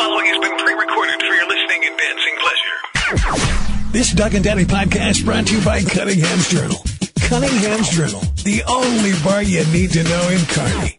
following has been pre-recorded for your listening and dancing pleasure. This Doug and Daddy podcast brought to you by Cunningham's Journal. Cunningham's Journal, the only bar you need to know in Kearney.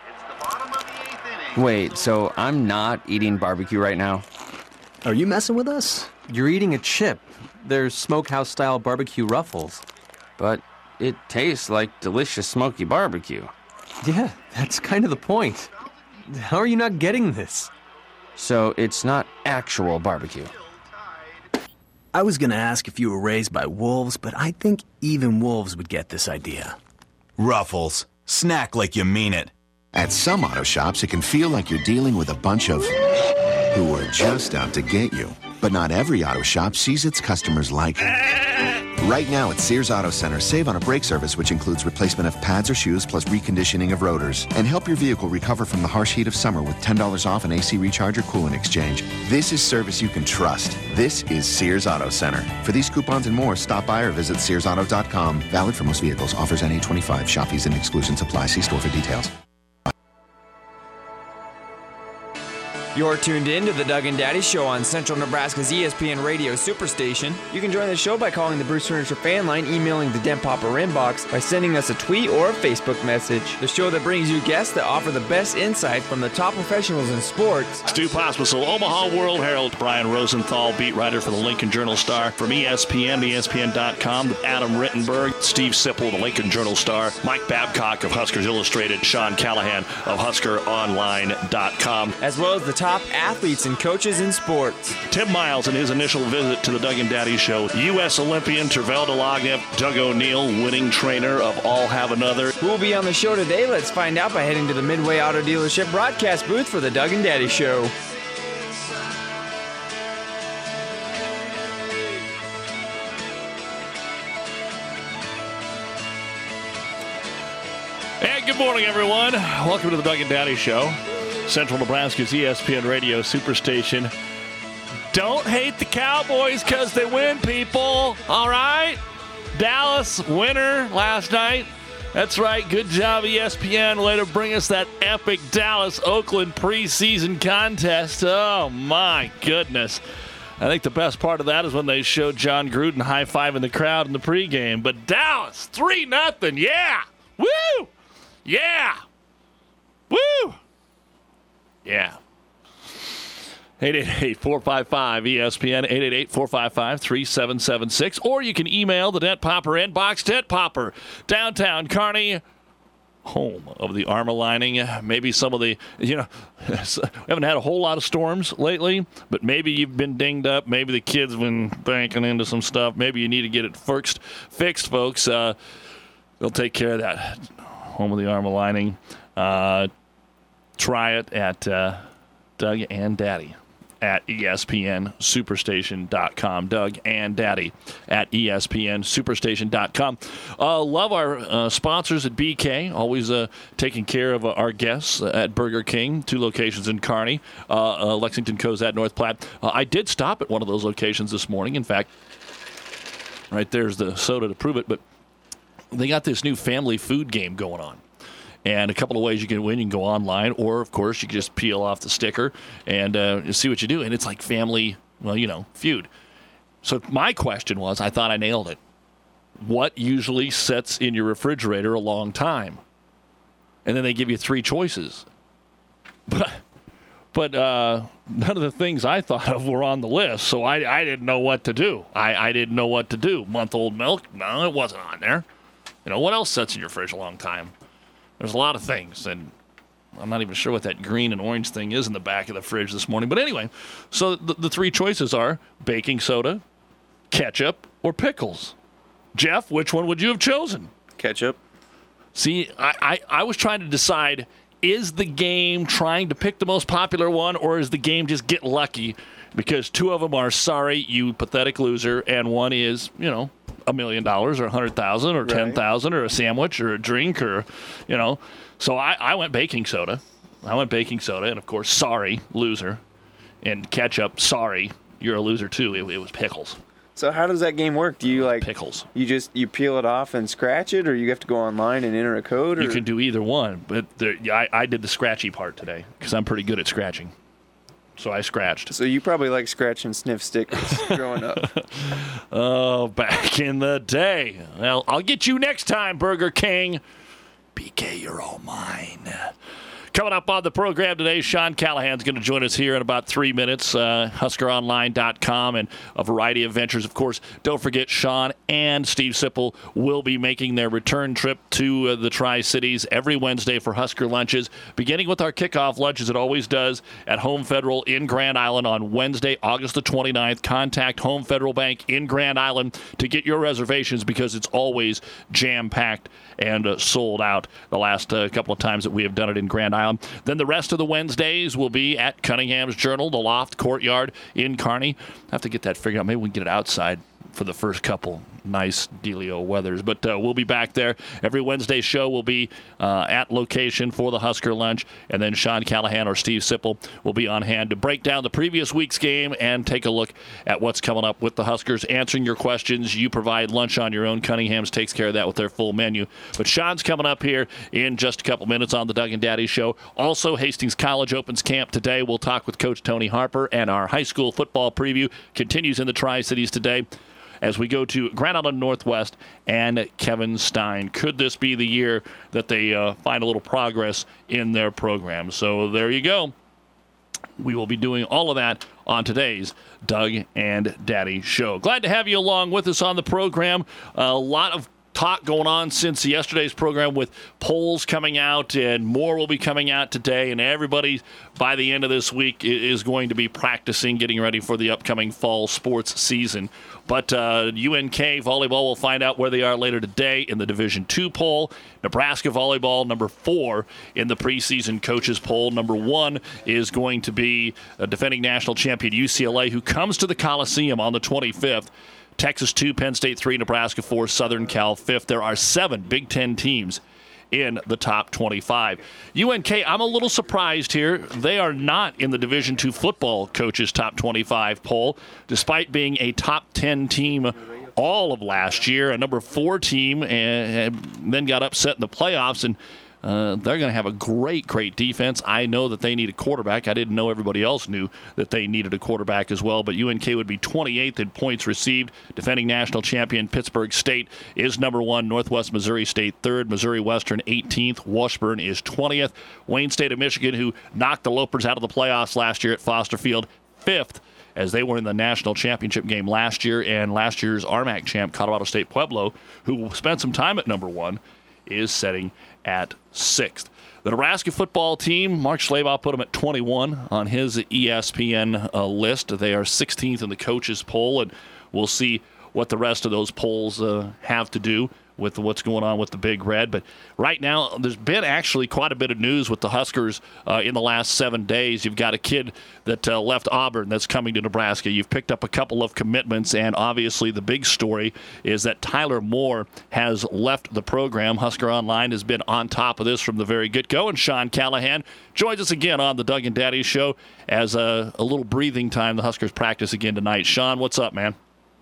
Wait, so I'm not eating barbecue right now? Are you messing with us? You're eating a chip. They're smokehouse-style barbecue ruffles. But it tastes like delicious smoky barbecue. Yeah, that's kind of the point. How are you not getting this? So it's not actual barbecue. I was going to ask if you were raised by wolves, but I think even wolves would get this idea. Ruffles. Snack like you mean it. At some auto shops, it can feel like you're dealing with a bunch of who are just out to get you. But not every auto shop sees its customers like... Right now at Sears Auto Center, save on a brake service which includes replacement of pads or shoes plus reconditioning of rotors. And help your vehicle recover from the harsh heat of summer with $10 off an AC recharge or coolant exchange. This is service you can trust. This is Sears Auto Center. For these coupons and more, stop by or visit SearsAuto.com. Valid for most vehicles. Offers NA25. Shop fees and exclusions apply. See store for details. You're tuned in to the Doug and Daddy Show on Central Nebraska's ESPN Radio Superstation. You can join the show by calling the Bruce Furniture fan line, emailing the Den Popper inbox, by sending us a tweet or a Facebook message. The show that brings you guests that offer the best insight from the top professionals in sports. Stu Pospisil, Omaha World Herald. Brian Rosenthal, beat writer for the Lincoln Journal-Star. From ESPN, ESPN.com, Adam Rittenberg, Steve Sipple, the Lincoln Journal-Star, Mike Babcock of Huskers Illustrated, Sean Callahan of HuskerOnline.com. As well as the top athletes and coaches in sports. Tim Miles in his initial visit to the Doug and Daddy Show. U.S. Olympian Tervel Delagnev, Doug O'Neill, winning trainer of All Have Another. Who will be on the show today? Let's find out by heading to the Midway Auto Dealership broadcast booth for the Doug and Daddy Show. And good morning, everyone. Welcome to the Doug and Daddy Show. Central Nebraska's ESPN Radio Superstation. Don't hate the Cowboys because they win, people. All right? Dallas winner last night. That's right. Good job, ESPN. Way to bring us that epic Dallas-Oakland preseason contest. Oh, my goodness. I think the best part of that is when they showed John Gruden high-fiving the crowd in the pregame. But Dallas, 3-0. Yeah. Woo. Yeah. Woo. Yeah. 888-455-ESPN, 888-455-3776. Or you can email the Dent Popper inbox, Dent Popper, downtown Kearney, home of the Armor Lining. Maybe some of the, we haven't had a whole lot of storms lately, but maybe you've been dinged up. Maybe the kids been banking into some stuff. Maybe you need to get it fixed, folks. They'll take care of that. Home of the Armor Lining. Try it at Doug and Daddy at ESPNSuperstation.com. Doug and Daddy at ESPNSuperstation.com. Love our sponsors at BK, always taking care of our guests at Burger King, 2 locations in Kearney, Lexington, Cozad, North Platte. I did stop at one of those locations this morning. In fact, right there's the soda to prove it, but they got this new family food game going on. And a couple of ways you can win. You can go online, or, of course, you can just peel off the sticker and see what you do. And it's like family, feud. So my question was, I thought I nailed it. What usually sits in your refrigerator a long time? And then they give you 3 choices. But none of the things I thought of were on the list, so I didn't know what to do. I didn't know what to do. Month-old milk? No, it wasn't on there. What else sits in your fridge a long time? There's a lot of things, and I'm not even sure what that green and orange thing is in the back of the fridge this morning. But anyway, so the 3 choices are baking soda, ketchup, or pickles. Jeff, which one would you have chosen? Ketchup. See, I was trying to decide, is the game trying to pick the most popular one, or is the game just get lucky? Because 2 of them are sorry, you pathetic loser, and one is, $1 million or $100,000 or $10,000 or a sandwich or a drink or, So I went baking soda. And, of course, sorry, loser. And ketchup, sorry, you're a loser, too. It was pickles. So how does that game work? Do you pickles? You peel it off and scratch it, or you have to go online and enter a code? Or? You can do either one, but I did the scratchy part today because I'm pretty good at scratching. So I scratched. So you probably like scratch and sniff stickers growing up. Oh, back in the day. Well, I'll get you next time, Burger King. BK, you're all mine. Coming up on the program today, Sean Callahan's going to join us here in about 3 minutes. HuskerOnline.com and a variety of ventures. Of course, don't forget Sean and Steve Sipple will be making their return trip to the Tri-Cities every Wednesday for Husker lunches, beginning with our kickoff lunch, as it always does, at Home Federal in Grand Island on Wednesday, August the 29th. Contact Home Federal Bank in Grand Island to get your reservations because it's always jam-packed and sold out the last couple of times that we have done it in Grand Island. Then the rest of the Wednesdays will be at Cunningham's Journal, the Loft Courtyard in Kearney. I have to get that figured out. Maybe we can get it outside for the first couple nice dealio weathers. But we'll be back there. Every Wednesday show will be at location for the Husker lunch. And then Sean Callahan or Steve Sipple will be on hand to break down the previous week's game and take a look at what's coming up with the Huskers, answering your questions. You provide lunch on your own. Cunningham's takes care of that with their full menu. But Sean's coming up here in just a couple minutes on the Doug and Daddy Show. Also, Hastings College opens camp today. We'll talk with Coach Tony Harper, and our high school football preview continues in the Tri-Cities today as we go to Grand Island Northwest and Kevin Stein. Could this be the year that they find a little progress in their program? So there you go. We will be doing all of that on today's Doug and Daddy Show. Glad to have you along with us on the program. A lot of talk going on since yesterday's program with polls coming out, and more will be coming out today, and everybody by the end of this week is going to be practicing, getting ready for the upcoming fall sports season. But UNK volleyball will find out where they are later today in the Division II poll. Nebraska volleyball, number 4 in the preseason coaches poll. Number 1 is going to be a defending national champion UCLA, who comes to the Coliseum on the 25th. Texas 2, Penn State 3, Nebraska 4, Southern Cal 5th. There are 7 Big Ten teams in the top 25. UNK, I'm a little surprised here. They are not in the Division II football coaches top 25 poll, despite being a top 10 team all of last year, a number 4 team, and then got upset in the playoffs. And they're going to have a great defense. I know that they need a quarterback. I didn't know everybody else knew that they needed a quarterback as well, but UNK would be 28th in points received. Defending national champion Pittsburgh State is number 1. Northwest Missouri State 3rd. Missouri Western 18th. Washburn is 20th. Wayne State of Michigan, who knocked the Lopers out of the playoffs last year at Foster Field, 5th, as they were in the national championship game last year, and last year's RMAC champ, Colorado State Pueblo, who spent some time at number 1, is setting at 6th. The Nebraska football team, Mark Schlabach put them at 21 on his ESPN list. They are 16th in the coaches poll, and we'll see what the rest of those polls have to do with what's going on with the Big Red. But right now, there's been actually quite a bit of news with the Huskers in the last 7 days. You've got a kid that left Auburn that's coming to Nebraska. You've picked up a couple of commitments, and obviously the big story is that Tyler Moore has left the program. Husker Online has been on top of this from the very get-go, and Sean Callahan joins us again on the Doug and Daddy Show as a little breathing time. The Huskers practice again tonight. Sean, what's up, man?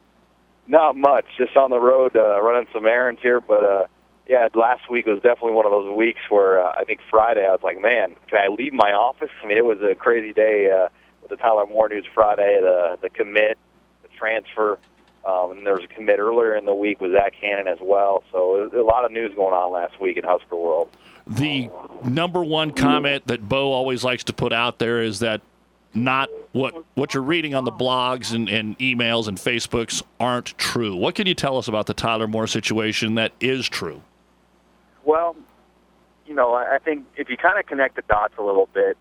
Not much, just on the road running some errands here. But, yeah, last week was definitely one of those weeks where I think Friday I was like, man, can I leave my office? I mean, it was a crazy day with the Tyler Moore news Friday, the commit, the transfer. And there was a commit earlier in the week with Zach Hannon as well. So there was a lot of news going on last week in Husker world. The number one comment that Bo always likes to put out there is that not what you're reading on the blogs and emails and Facebooks aren't true. What can you tell us about the Tyler Moore situation that is true? Well, you know, I think if you kind of connect the dots a little bit,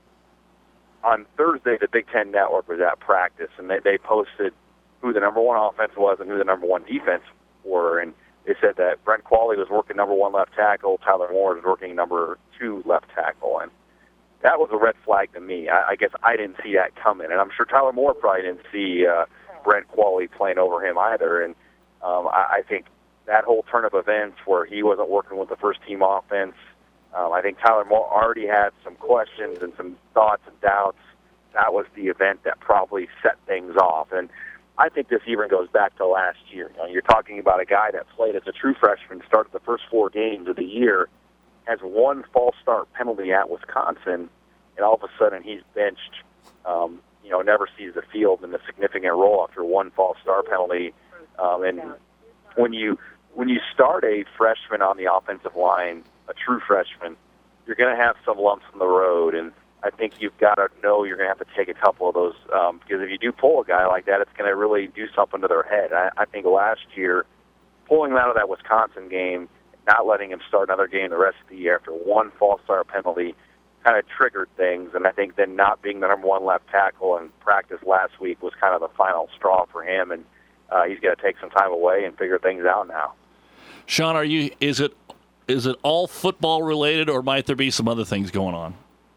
on Thursday the Big Ten Network was at practice, and they posted who the number 1 offense was and who the number 1 defense were, and they said that Brent Qualley was working number 1 left tackle, Tyler Moore was working number 2 left tackle, and that was a red flag to me. I guess I didn't see that coming, and I'm sure Tyler Moore probably didn't see Brent Qualley playing over him either. And I think that whole turn of events where he wasn't working with the first-team offense, I think Tyler Moore already had some questions and some thoughts and doubts. That was the event that probably set things off. And I think this even goes back to last year. You know, you're talking about a guy that played as a true freshman, started the first 4 games of the year, has 1 false start penalty at Wisconsin, and all of a sudden he's benched, never sees the field in a significant role after one false start penalty. And when you start a freshman on the offensive line, a true freshman, you're going to have some lumps in the road, and I think you've got to know you're going to have to take a couple of those, because if you do pull a guy like that, it's going to really do something to their head. I think last year, pulling him out of that Wisconsin game, not letting him start another game the rest of the year after one false start penalty kind of triggered things, and I think then not being the number one left tackle in practice last week was kind of the final straw for him, and he's going to take some time away and figure things out now. Sean, is it all football related, or might there be some other things going on?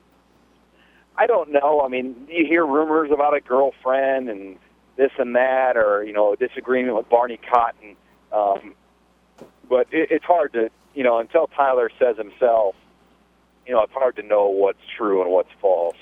I don't know. I mean, you hear rumors about a girlfriend and this and that, or a disagreement with Barney Cotton. But it's hard to, until Tyler says himself, it's hard to know what's true and what's false.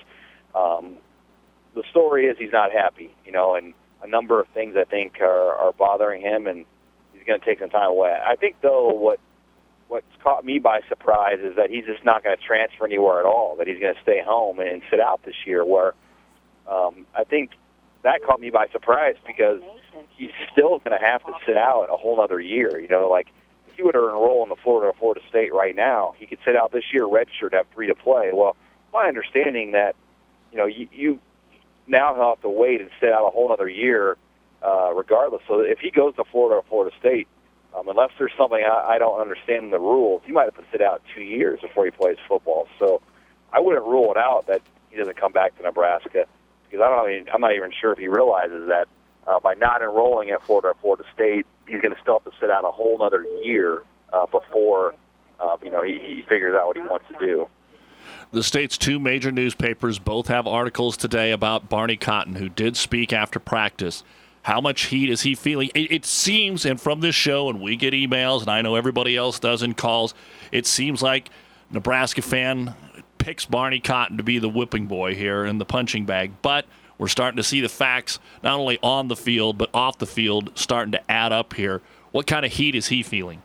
The story is he's not happy, and a number of things I think are bothering him, and he's going to take some time away. I think, though, what's caught me by surprise is that he's just not going to transfer anywhere at all, that he's going to stay home and sit out this year, where I think that caught me by surprise because he's still going to have to sit out a whole other year. If he were to enroll in the Florida State right now, he could sit out this year, redshirt, have 3 to play. Well, my understanding that, you now have to wait and sit out a whole other year regardless. So if he goes to Florida State, unless there's something I don't understand in the rules, he might have to sit out 2 years before he plays football. So I wouldn't rule it out that he doesn't come back to Nebraska, because I'm not even sure if he realizes that by not enrolling at Florida State, he's going to still have to sit out a whole other year before he figures out what he wants to do. The state's 2 major newspapers both have articles today about Barney Cotton, who did speak after practice. How much heat is he feeling? It seems, and from this show, and we get emails, and I know everybody else does in calls, it seems like Nebraska fan picks Barney Cotton to be the whipping boy here in the punching bag. But we're starting to see the facts, not only on the field, but off the field, starting to add up here. What kind of heat is he feeling?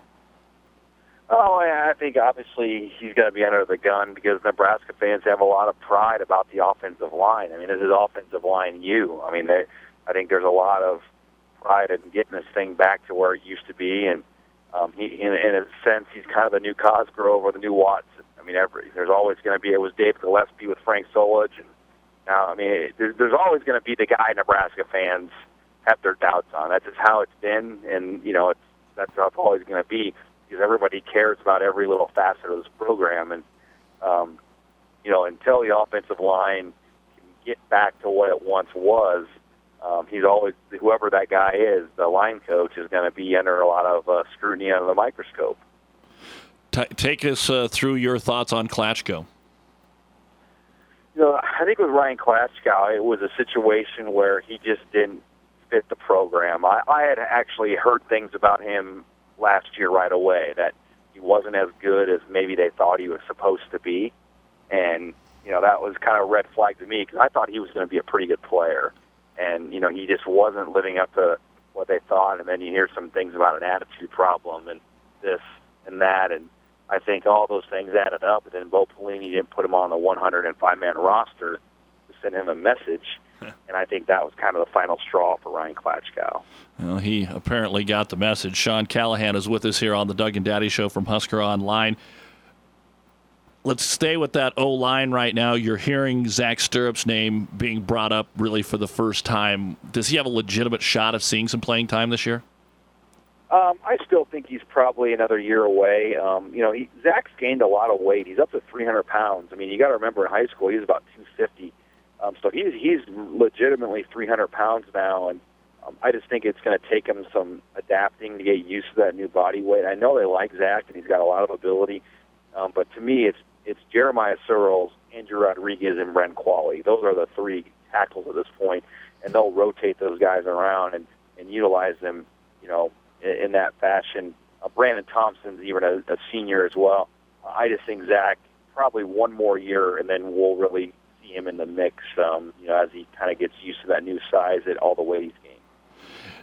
Oh, I think obviously he's going to be under the gun because Nebraska fans have a lot of pride about the offensive line. I mean, this is offensive line U. I mean, I think there's a lot of pride in getting this thing back to where it used to be, and he, in a sense, he's kind of the new Cosgrove or the new Watson. I mean, there's always going to be. It was David Gillespie with Frank Solich, and now, I mean, there's always going to be the guy Nebraska fans have their doubts on. That's just how it's been, and that's how it's always going to be because everybody cares about every little facet of this program, and until the offensive line can get back to what it once was. He's always, whoever that guy is, the line coach, is going to be under a lot of scrutiny under the microscope. Take us through your thoughts on Klatchko. I think with Ryan Klatchko, it was a situation where he just didn't fit the program. I had actually heard things about him last year right away, that he wasn't as good as maybe they thought he was supposed to be. And, that was kind of a red flag to me because I thought he was going to be a pretty good player. And, he just wasn't living up to what they thought. And then you hear some things about an attitude problem and this and that. And I think all those things added up. And then Bo Pelini didn't put him on the 105-man roster to send him a message. And I think that was kind of the final straw for Ryan Klatchko. Well, he apparently got the message. Sean Callahan is with us here on the Doug and Daddy Show from Husker Online. Let's stay with that O-line right now. You're hearing Zach Stirrup's name being brought up really for the first time. Does he have a legitimate shot of seeing some playing time this year? I still think he's probably another year away. Zach's gained a lot of weight. He's up to 300 pounds. I mean, you got to remember in high school he was about 250. So he's legitimately 300 pounds now, and I just think it's going to take him some adapting to get used to that new body weight. I know they like Zach, and he's got a lot of ability, but to me it's Jeremiah Searles, Andrew Rodriguez, and Bren Qualley. Those are the 3 tackles at this point, and they'll rotate those guys around and utilize them, in that fashion. Brandon Thompson's even a senior as well. I just think Zach probably one more year, and then we'll really see him in the mix, as he kind of gets used to that new size at all the weight he's gained.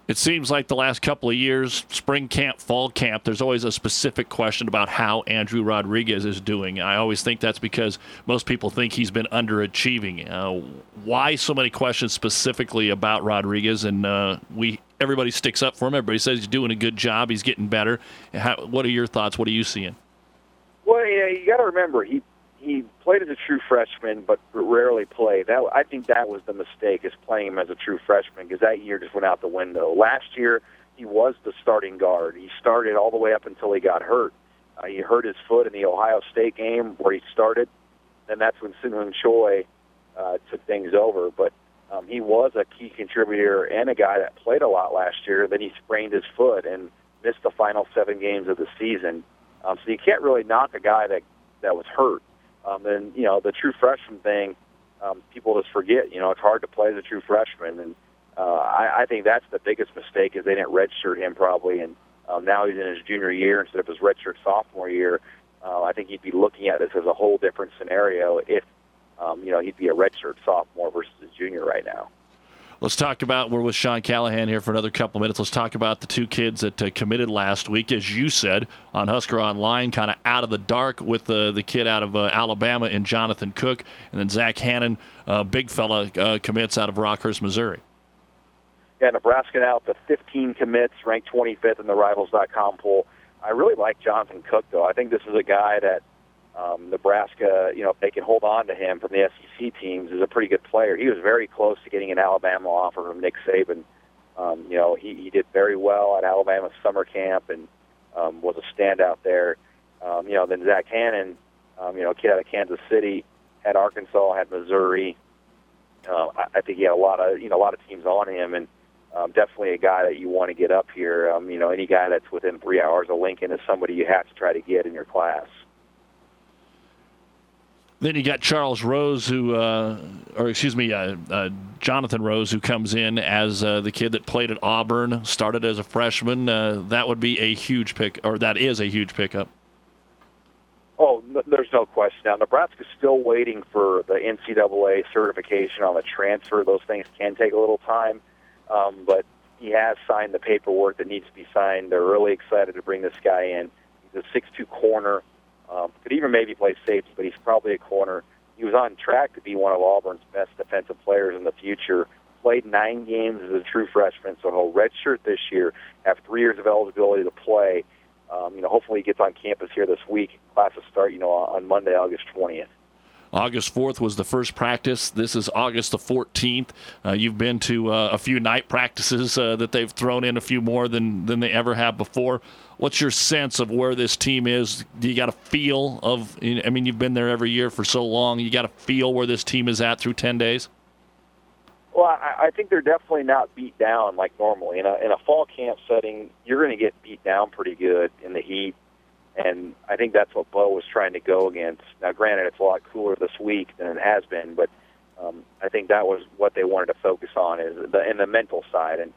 It seems like the last couple of years, spring camp, fall camp, there's always a specific question about how Andrew Rodriguez is doing. I always think that's because most people think he's been underachieving. Why so many questions specifically about Rodriguez? And everybody sticks up for him. Everybody says he's doing a good job. He's getting better. What are your thoughts? What are you seeing? Well, you got to remember, he played as a true freshman, but rarely played. I think that was the mistake, is playing him as a true freshman, because that year just went out the window. Last year, he was the starting guard. He started all the way up until he got hurt. He hurt his foot in the Ohio State game where he started, and that's when Sin-Hoon Choi took things over. But he was a key contributor and a guy that played a lot last year. Then he sprained his foot and missed the final 7 games of the season. So you can't really knock a guy that was hurt. And, the true freshman thing, people just forget. It's hard to play as a true freshman. And I think that's the biggest mistake, is they didn't redshirt him probably. And now he's in his junior year instead of his redshirt sophomore year. I think he'd be looking at this as a whole different scenario if, he'd be a redshirt sophomore versus a junior right now. Let's talk about, we're with Sean Callahan here for another couple of minutes. Let's talk about the 2 kids that committed last week, as you said, on Husker Online, kind of out of the dark with the kid out of Alabama and Jonathan Cook, and then Zach Hannon, big fella, commits out of Rockhurst, Missouri. Yeah, Nebraska now with 15 commits, ranked 25th in the Rivals.com poll. I really like Jonathan Cook, though. I think this is a guy that Nebraska, if they can hold on to him from the SEC teams, is a pretty good player. He was very close to getting an Alabama offer from Nick Saban. He did very well at Alabama's summer camp and was a standout there. Then Zach Hannon, kid out of Kansas City, had Arkansas, had Missouri. I think he had a lot of teams on him, and definitely a guy that you want to get up here. Any guy that's within 3 hours of Lincoln is somebody you have to try to get in your class. Then you got Charles Rose, Jonathan Rose, who comes in as the kid that played at Auburn, started as a freshman. That would be a huge pick, or that is a huge pickup. Oh, there's no question. Now, Nebraska's still waiting for the NCAA certification on the transfer. Those things can take a little time, but he has signed the paperwork that needs to be signed. They're really excited to bring this guy in. He's a 6'2" corner. Could even maybe play safety, but he's probably a corner. He was on track to be one of Auburn's best defensive players in the future. Played 9 games as a true freshman, so he'll redshirt this year, have 3 years of eligibility to play. Hopefully he gets on campus here this week. Classes start, on Monday, August 20th. August 4th was the first practice. This is August the 14th. You've been to a few night practices that they've thrown in, a few more than they ever have before. What's your sense of where this team is? Do you got a feel of, you've been there every year for so long. You got a feel where this team is at through 10 days? Well, I think they're definitely not beat down like normally. In a fall camp setting, you're going to get beat down pretty good in the heat, and I think that's what Bo was trying to go against. Now, granted, it's a lot cooler this week than it has been, but I think that was what they wanted to focus on, is in the mental side. And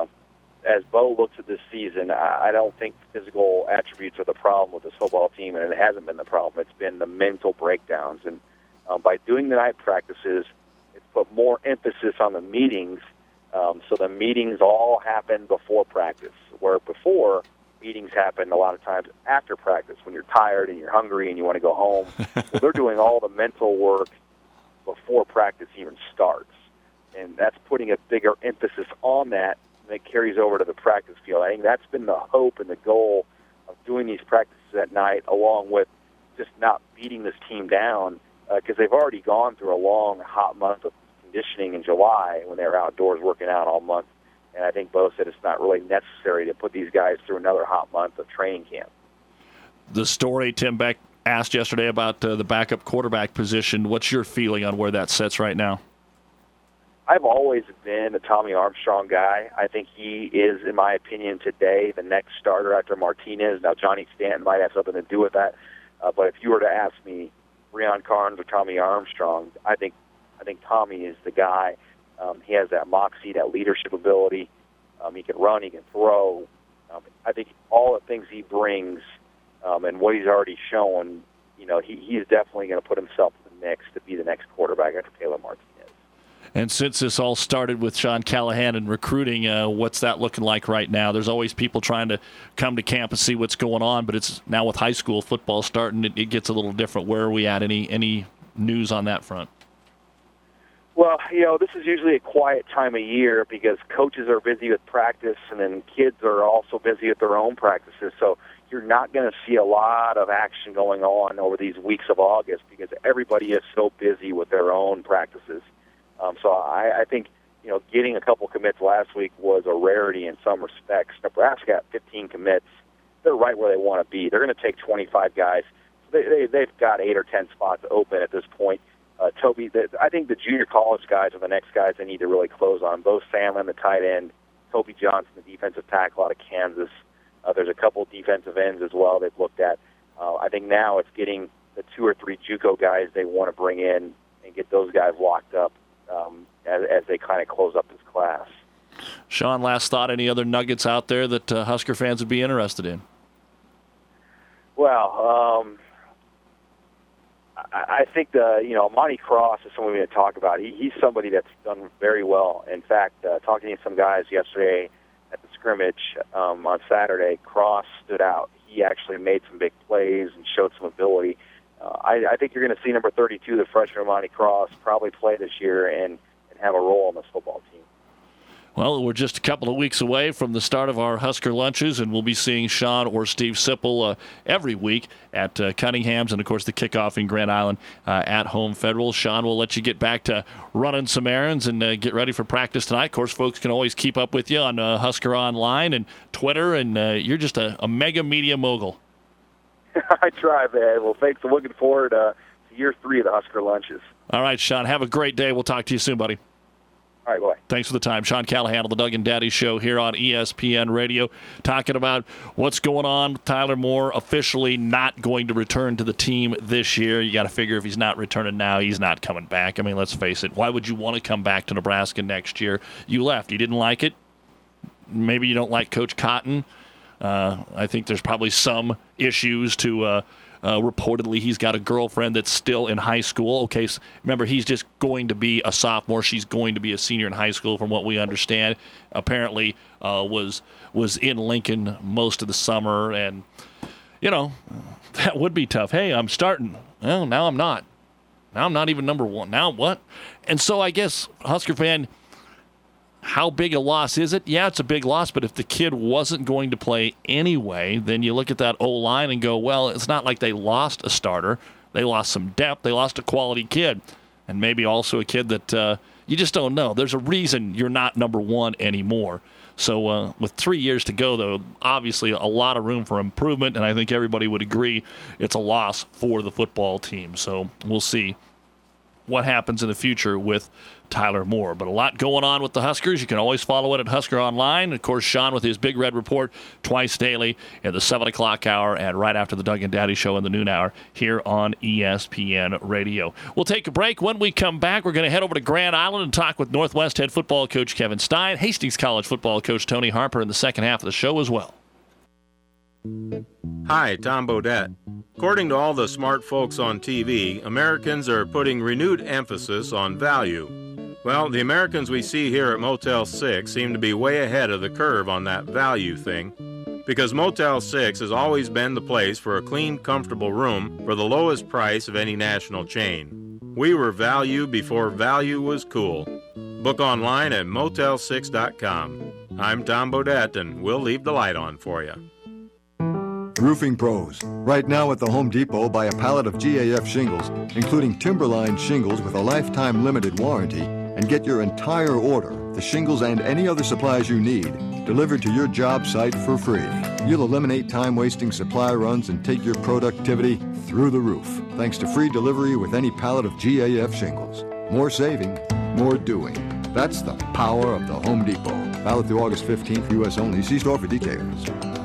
as Bo looks at this season, I don't think physical attributes are the problem with this football team, and it hasn't been the problem. It's been the mental breakdowns. And by doing the night practices, it's put more emphasis on the meetings. So the meetings all happen before practice, where before meetings happen a lot of times after practice when you're tired and you're hungry and you want to go home. Well, they're doing all the mental work before practice even starts. And that's putting a bigger emphasis on that. That carries over to the practice field. I think that's been the hope and the goal of doing these practices at night, along with just not beating this team down, because they've already gone through a long, hot month of conditioning in July when they were outdoors working out all month. And I think Bo said it's not really necessary to put these guys through another hot month of training camp. The story Tim Beck asked yesterday about the backup quarterback position, what's your feeling on where that sits right now? I've always been a Tommy Armstrong guy. I think he is, in my opinion, today the next starter after Martinez. Now, Johnny Stanton might have something to do with that. But if you were to ask me, Breon Carnes or Tommy Armstrong, I think Tommy is the guy. He has that moxie, that leadership ability. He can run, he can throw. I think all the things he brings and what he's already shown, he is definitely going to put himself in the mix to be the next quarterback after Caleb Martinez. And since this all started with Sean Callahan and recruiting, what's that looking like right now? There's always people trying to come to camp and see what's going on, but it's now with high school football starting, it gets a little different. Where are we at? Any news on that front? Well, this is usually a quiet time of year because coaches are busy with practice, and then kids are also busy with their own practices. So you're not going to see a lot of action going on over these weeks of August because everybody is so busy with their own practices. So I think, getting a couple commits last week was a rarity in some respects. Nebraska got 15 commits. They're right where they want to be. They're going to take 25 guys. They've got 8 or 10 spots open at this point. Toby, I think the junior college guys are the next guys they need to really close on. Bo Sandlin, the tight end, Toby Johnson, the defensive tackle out of Kansas. There's a couple defensive ends as well they've looked at. I think now it's getting the 2 or 3 JUCO guys they want to bring in and get those guys locked up as they kind of close up this class. Sean, last thought, any other nuggets out there that Husker fans would be interested in? Well, I think Monty Cross is someone we're going to talk about. He's somebody that's done very well. In fact, talking to some guys yesterday at the scrimmage on Saturday, Cross stood out. He actually made some big plays and showed some ability. I think you're going to see number 32, the freshman Monty Cross, probably play this year and have a role on this football team. Well, we're just a couple of weeks away from the start of our Husker lunches, and we'll be seeing Sean or Steve Sipple every week at Cunningham's, and, of course, the kickoff in Grand Island at Home Federal. Sean, we'll let you get back to running some errands and get ready for practice tonight. Of course, folks can always keep up with you on Husker Online and Twitter, and you're just a mega media mogul. I try, man. Well, thanks. I'm looking forward to year 3 of the Husker lunches. All right, Sean, have a great day. We'll talk to you soon, buddy. All right, bye. Thanks for the time. Sean Callahan of the Doug and Daddy Show here on ESPN Radio, talking about what's going on with Tyler Moore officially not going to return to the team this year. You got to figure if he's not returning now, he's not coming back. I mean, let's face it. Why would you want to come back to Nebraska next year? You left. You didn't like it. Maybe you don't like Coach Cotton. I think there's probably some issues to reportedly he's got a girlfriend that's still in high school. Okay, so remember, he's just going to be a sophomore. She's going to be a senior in high school from what we understand. Apparently was in Lincoln most of the summer, and, that would be tough. Hey, I'm starting. Well, now I'm not. Now I'm not even number 1. Now what? And so I guess, Husker fan, how big a loss is it? Yeah, it's a big loss, but if the kid wasn't going to play anyway, then you look at that O-line and go, well, it's not like they lost a starter. They lost some depth. They lost a quality kid, and maybe also a kid that you just don't know. There's a reason you're not number 1 anymore. So with 3 years to go, though, obviously a lot of room for improvement, and I think everybody would agree it's a loss for the football team. So we'll see what happens in the future with Tyler Moore. But a lot going on with the Huskers. You can always follow it at Husker Online. Of course, Sean with his Big Red Report twice daily at the 7 o'clock hour and right after the Doug and Daddy Show in the noon hour here on ESPN Radio. We'll take a break. When we come back, we're going to head over to Grand Island and talk with Northwest head football coach Kevin Stein, Hastings College football coach Tony Harper in the second half of the show as well. Hi, Tom Bodette. According to all the smart folks on TV, Americans are putting renewed emphasis on value. Well, the Americans we see here at Motel 6 seem to be way ahead of the curve on that value thing, because Motel 6 has always been the place for a clean, comfortable room for the lowest price of any national chain. We were value before value was cool. Book online at motel6.com. I'm Tom Bodette, and we'll leave the light on for you. Roofing pros. Right now at the Home Depot, buy a pallet of GAF shingles, including Timberline shingles with a lifetime limited warranty, and get your entire order, the shingles and any other supplies you need, delivered to your job site for free. You'll eliminate time-wasting supply runs and take your productivity through the roof, thanks to free delivery with any pallet of GAF shingles. More saving, more doing. That's the power of the Home Depot. Valid through August 15th, U.S. only. See store for details.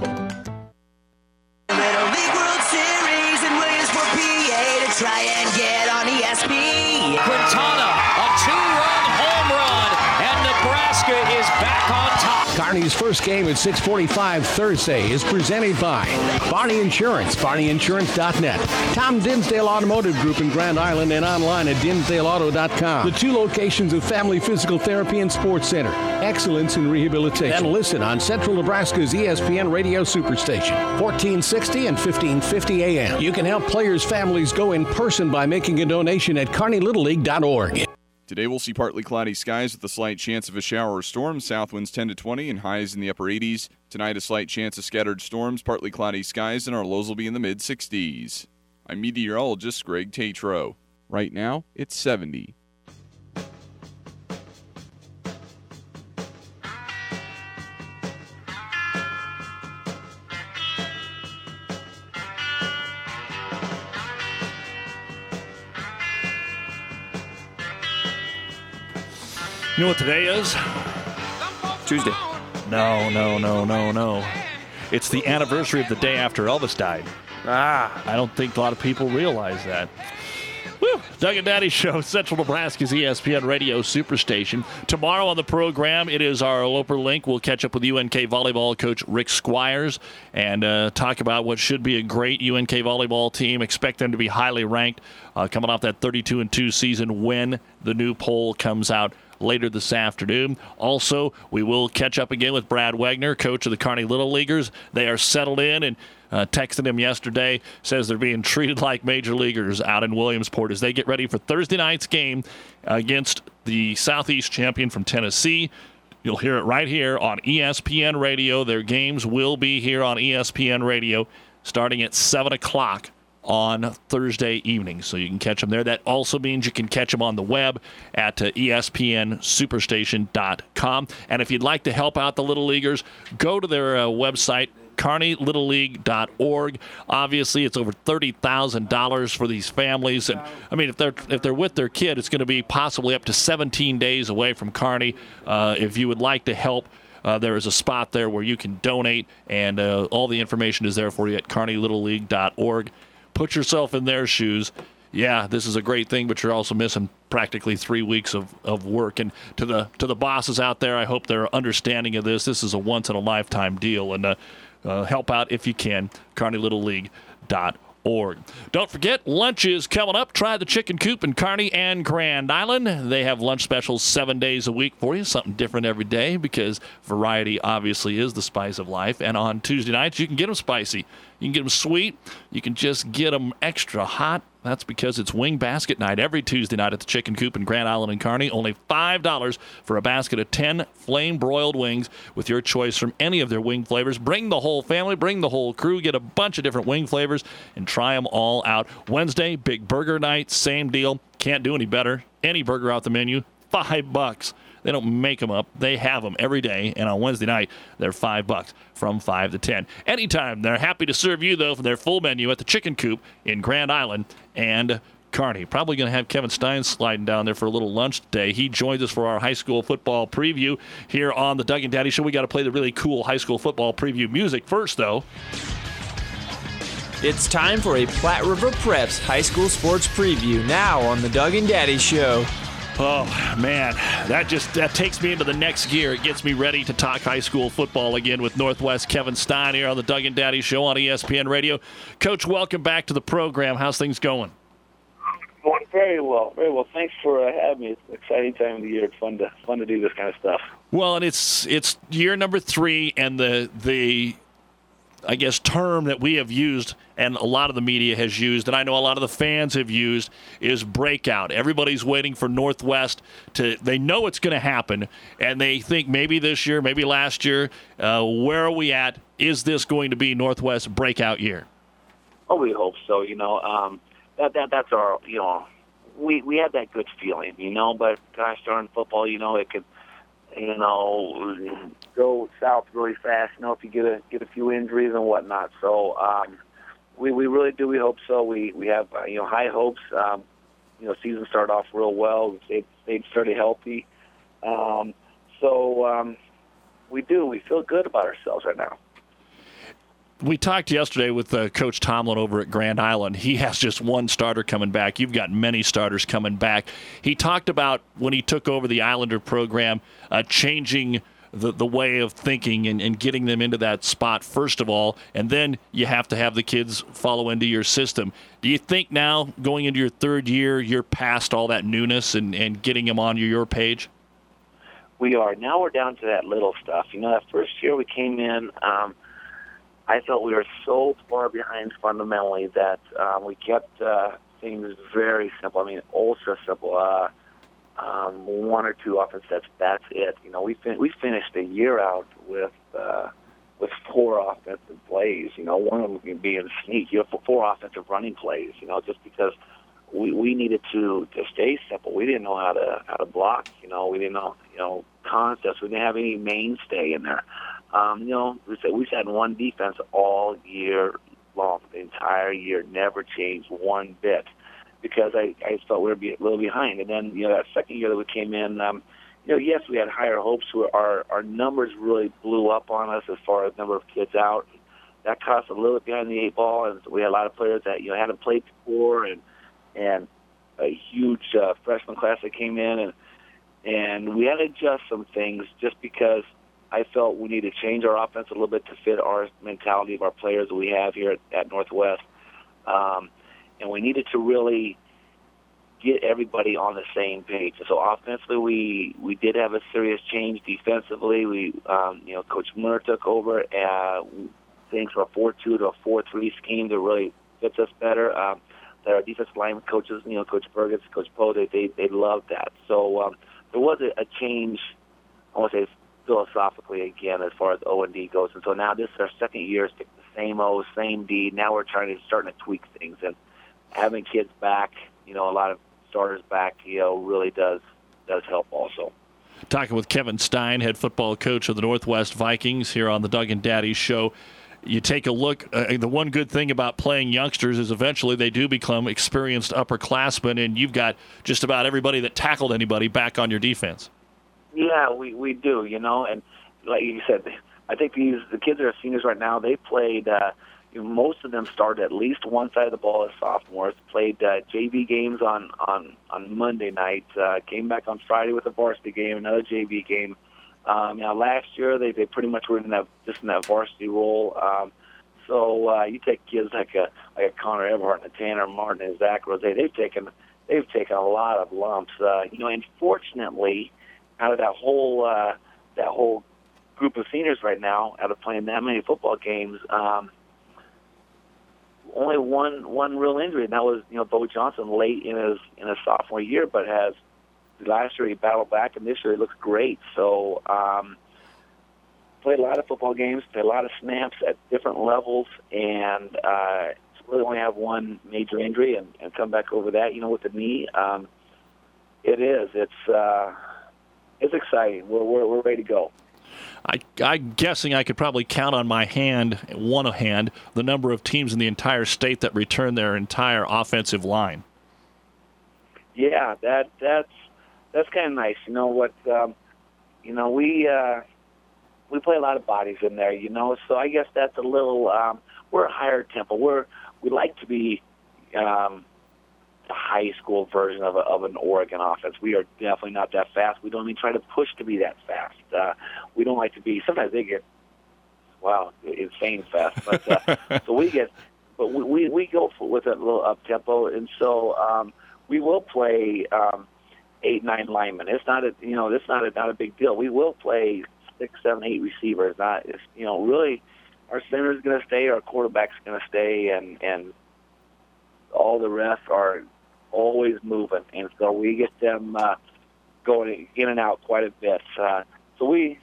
Try and get on ESPN. Quintana, a 2-run home run, and Nebraska is back on top. Kearney's first game at 6:45 Thursday is presented by Barney Insurance, BarneyInsurance.net, Tom Dinsdale Automotive Group in Grand Island, and online at DinsdaleAuto.com. The 2 locations of Family Physical Therapy and Sports Center. Excellence in rehabilitation. And listen on Central Nebraska's ESPN Radio Superstation, 1460 and 1550 AM. You can help players' families go in person by making a donation at CarneyLittleLeague.org. Today we'll see partly cloudy skies with a slight chance of a shower or storm. South winds 10 to 20 and highs in the upper 80s. Tonight a slight chance of scattered storms, partly cloudy skies, and our lows will be in the mid-60s. I'm meteorologist Greg Tatro. Right now, it's 70. You know what today is? Tuesday. No. It's the anniversary of the day after Elvis died. I don't think a lot of people realize that. Woo! Doug and Daddy Show, Central Nebraska's ESPN Radio Superstation. Tomorrow on the program, it is our Loper Link. We'll catch up with UNK volleyball coach Rick Squires and talk about what should be a great UNK volleyball team. Expect them to be highly ranked coming off that 32-2 season when the new poll comes out later this afternoon. Also, we will catch up again with Brad Wagner, coach of the Kearney Little Leaguers. They are settled in, and texted him yesterday, says they're being treated like major leaguers out in Williamsport as they get ready for Thursday night's game against the Southeast champion from Tennessee. You'll hear it right here on ESPN Radio. Their games will be here on ESPN Radio starting at 7 o'clock on Thursday evening, so you can catch them there. That also means you can catch them on the web at ESPNSuperstation.com. And if you'd like to help out the Little Leaguers, go to their website, CearneyLittleLeague.org. Obviously, it's over $30,000 for these families, and I mean, if they're with their kid, it's going to be possibly up to 17 days away from Kearney. If you would like to help, there is a spot there where you can donate, and all the information is there for you at CearneyLittleLeague.org. Put yourself in their shoes. Yeah, this is a great thing, but you're also missing practically 3 weeks of work. And to the bosses out there, I hope they're understanding of this. This is a once-in-a-lifetime deal, and help out if you can, CearneyLittleLeague.org. Don't forget, lunch is coming up. Try the Chicken Coop in Kearney and Grand Island. They have lunch specials 7 days a week for you, something different every day because variety obviously is the spice of life. And on Tuesday nights, you can get them spicy. You can get them sweet. You can just get them extra hot. That's because it's Wing Basket Night every Tuesday night at the Chicken Coop in Grand Island and Kearney. Only $5 for a basket of 10 flame-broiled wings with your choice from any of their wing flavors. Bring the whole family, bring the whole crew, get a bunch of different wing flavors, and try them all out. Wednesday, big burger night, same deal. Can't do any better. Any burger out the menu, $5. They don't make them up. They have them every day, and on Wednesday night, they're $5 from 5 to 10. Anytime. They're happy to serve you, though, for their full menu at the Chicken Coop in Grand Island and Kearney. Probably going to have Kevin Stein sliding down there for a little lunch today. He joins us for our high school football preview here on the Doug and Daddy Show. We got to play the really cool high school football preview music first, though. It's time for a Platte River Preps high school sports preview now on the Doug and Daddy Show. Oh, man, that takes me into the next gear. It gets me ready to talk high school football again with Northwest Kevin Stein here on the Doug and Daddy Show on ESPN Radio. Coach, welcome back to the program. How's things going? Going very well, very well. Thanks for having me. It's an exciting time of the year. It's fun to do this kind of stuff. Well, and it's year number 3, and the I guess, term that we have used and a lot of the media has used, and I know a lot of the fans have used, is breakout. Everybody's waiting for Northwest they know it's going to happen, and they think maybe this year, maybe last year. Where are we at? Is this going to be Northwest's breakout year? Oh, we hope so. That's our, we have that good feeling, but gosh darn football, it could, go south really fast, if you get a few injuries and whatnot. So we really do. We hope so. We have high hopes. Season started off real well. They started healthy. We do. We feel good about ourselves right now. We talked yesterday with Coach Tomlin over at Grand Island. He has just one starter coming back. You've got many starters coming back. He talked about when he took over the Islander program, changing the way of thinking and getting them into that spot first of all, and then you have to have the kids follow into your system. Do you think now, going into your third year, you're past all that newness and getting them on your page? We are. Now we're down to that little stuff. That first year we came in, I felt we were so far behind fundamentally that we kept things very simple. I mean, ultra simple. One or two offense sets, that's it. We finished the year out with 4 offensive plays. One of them being sneak. 4 offensive running plays. Just because we needed to stay simple. We didn't know how to block. We didn't know concepts. We didn't have any mainstay in there. We sat in one defense all year long, the entire year, never changed one bit, because I felt we were a little behind. And then, that second year that we came in, yes, we had higher hopes. Our numbers really blew up on us as far as number of kids out. That caught us a little bit behind the 8 ball, and we had a lot of players that hadn't played before, and a huge freshman class that came in, and we had to adjust some things just because I felt we needed to change our offense a little bit to fit our mentality of our players that we have here at Northwest. And we needed to really get everybody on the same page. So offensively, we did have a serious change. Defensively, Coach Muir took over things from a 4-2 to a 4-3 scheme that really fits us better. That our defensive line coaches, Coach Burgess, Coach Poe, they loved that. So there was a change, I want to say, philosophically again as far as O&D goes. And so now this is our second year, stick the same O, same D. Now we're starting to tweak things, and having kids back, a lot of starters back, really does help also. Talking with Kevin Stein, head football coach of the Northwest Vikings, here on the Doug and Daddy Show. You take a look, the one good thing about playing youngsters is eventually they do become experienced upperclassmen, and you've got just about everybody that tackled anybody back on your defense. Yeah, we do, and like you said, I think the kids that are seniors right now, they played, most of them started at least one side of the ball as sophomores, played JV games on Monday night, came back on Friday with a varsity game, another JV game. Last year they pretty much were in that varsity role. So you take kids like a Connor Everhart and a Tanner Martin and Zach Rose, they've taken a lot of lumps. And fortunately, out of that whole group of seniors right now, out of playing that many football games, only one real injury, and that was Bo Johnson late in his sophomore year, but last year he battled back, and this year he looks great. So played a lot of football games, played a lot of snaps at different levels, and really only have one major injury and come back over that, with the knee. It's exciting. We're ready to go. I'm guessing I could probably count on my hand, the number of teams in the entire state that return their entire offensive line. Yeah, that's kind of nice. We play a lot of bodies in there, so I guess that's a little, we're a higher tempo. We like to be the high school version of an Oregon offense. We are definitely not that fast. We don't even try to push to be that fast. We don't like to be, sometimes they get, insane fast. But so we go with a little up tempo, and so we will play 8-9 linemen. It's not a big deal. We will play 6, 7, 8 receivers. Really, our center is going to stay, our quarterback's going to stay, and all the rest are always moving, and so we get them going in and out quite a bit. So we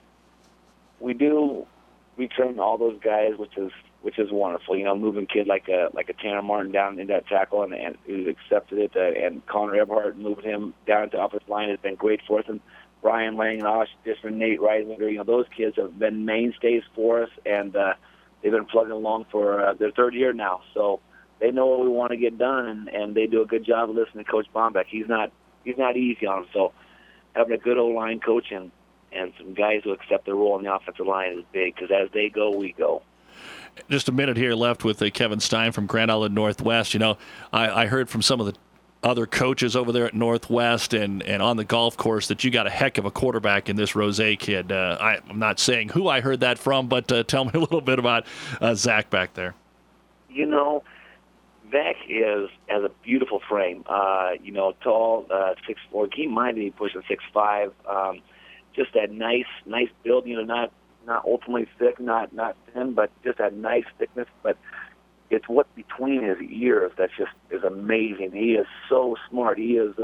return all those guys, which is wonderful. Moving kid like a Tanner Martin down in that tackle and who's accepted it, and Connor Everhart moving him down to offensive line has been great for us. And Brian Lang and Osh Dishman, Nate Reisinger, those kids have been mainstays for us, and they've been plugging along for their third year now. So they know what we want to get done, and they do a good job of listening to Coach Bombeck. He's not easy on them. So having a good O-line coach and some guys who accept their role in the offensive line is big, because as they go, we go. Just a minute here left with Kevin Stein from Grand Island Northwest. I heard from some of the other coaches over there at Northwest and on the golf course that you got a heck of a quarterback in this Rose kid. I'm not saying who I heard that from, but tell me a little bit about Zach back there. You know, Zach has a beautiful frame. Tall, 6'4". Keep in mind that he pushes 6'5". Just that nice build. Not ultimately thick, not thin, but just that nice thickness. But it's what's between his ears that just is amazing. He is so smart. He is,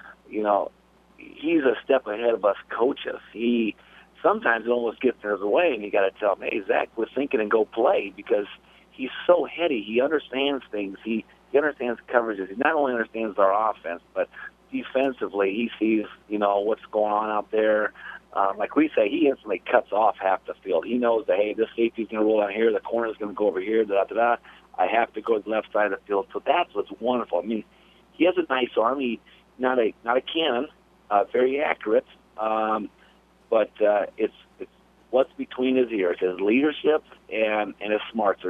he's a step ahead of us coaches. He sometimes almost gets in his way, and you got to tell him, hey, Zach, we're thinking and go play, because he's so heady. He understands things. He understands coverages. He not only understands our offense, but defensively, he sees, what's going on out there. Like we say, he instantly cuts off half the field. He knows that, hey, this safety's going to roll down here, the corner's going to go over here, da-da-da-da. I have to go to the left side of the field. So that's what's wonderful. I mean, he has a nice arm. He's not a cannon, very accurate, but it's what's between his ears. His leadership and his smarts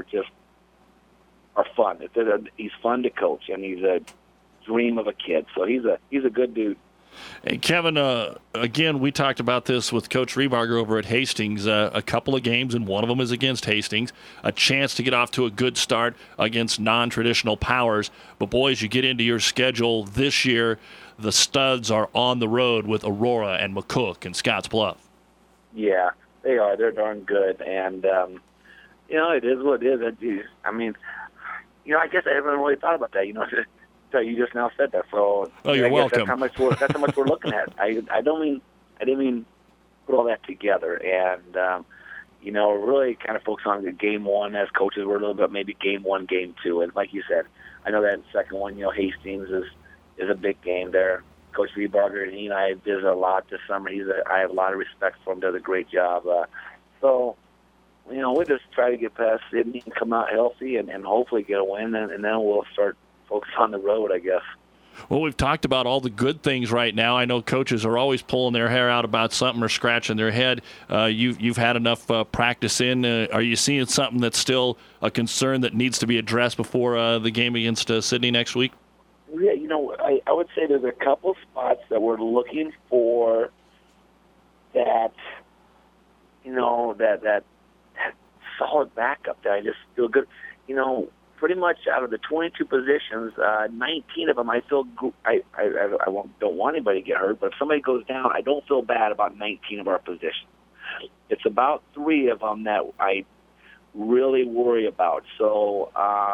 are fun. He's fun to coach, and he's a dream of a kid. So he's a good dude. Hey, Kevin, again, we talked about this with Coach Rehbarger over at Hastings. A couple of games, and one of them is against Hastings. A chance to get off to a good start against non-traditional powers. But, boys, you get into your schedule this year, the studs are on the road with Aurora and McCook and Scotts Bluff. Yeah, they are. They're darn good. And, it is what it is. I mean, I guess I haven't really thought about that, So you just now said that, so you're welcome. That's how much we're looking at. I didn't mean put all that together, and we're really kind of focused on the game one as coaches. We're a little bit maybe game one, game two, and like you said, I know that in the second one, Hastings is a big game there. Coach Rehbarger, he and I visit a lot this summer. I have a lot of respect for him. Does a great job. So we just try to get past Sydney and come out healthy, and hopefully get a win, and then we'll start focus on the road, I guess. Well, we've talked about all the good things right now. I know coaches are always pulling their hair out about something or scratching their head. You've had enough practice in. Are you seeing something that's still a concern that needs to be addressed before the game against Sydney next week? Yeah, I would say there's a couple spots that we're looking for that, that solid backup that I just feel good. Pretty much out of the 22 positions, 19 of them I feel I don't want anybody to get hurt, but if somebody goes down, I don't feel bad about 19 of our positions. It's about 3 of them that I really worry about. So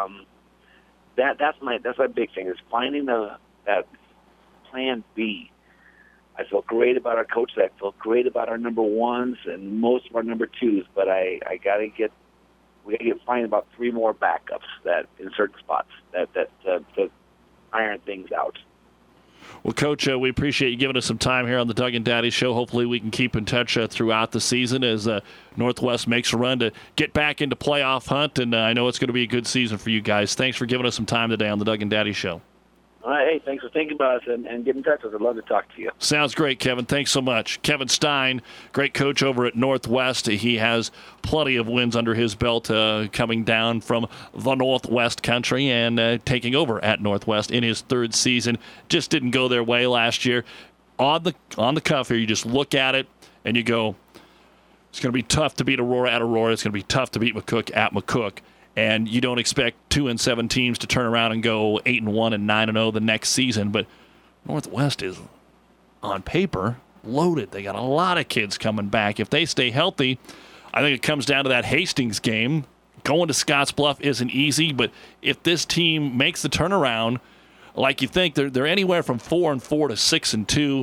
that's my big thing, is finding that plan B. I feel great about our coaches. I feel great about our number ones and most of our number twos, but we got to find about 3 more backups that in certain spots that to iron things out. Well, Coach, we appreciate you giving us some time here on the Doug and Daddy Show. Hopefully we can keep in touch throughout the season as Northwest makes a run to get back into playoff hunt, and I know it's going to be a good season for you guys. Thanks for giving us some time today on the Doug and Daddy Show. All right, hey, thanks for thinking about us and get in touch with us. I'd love to talk to you. Sounds great, Kevin. Thanks so much. Kevin Stein, great coach over at Northwest. He has plenty of wins under his belt coming down from the Northwest country and taking over at Northwest in his 3rd season. Just didn't go their way last year. On the cuff here, you just look at it and you go, it's going to be tough to beat Aurora at Aurora. It's going to be tough to beat McCook at McCook. And you don't expect 2-7 teams to turn around and go 8-1 and 9-0 the next season. But Northwest is, on paper, loaded. They got a lot of kids coming back. If they stay healthy, I think it comes down to that Hastings game. Going to Scotts Bluff isn't easy, but if this team makes the turnaround, like you think, they're anywhere from 4-4 to 6-2.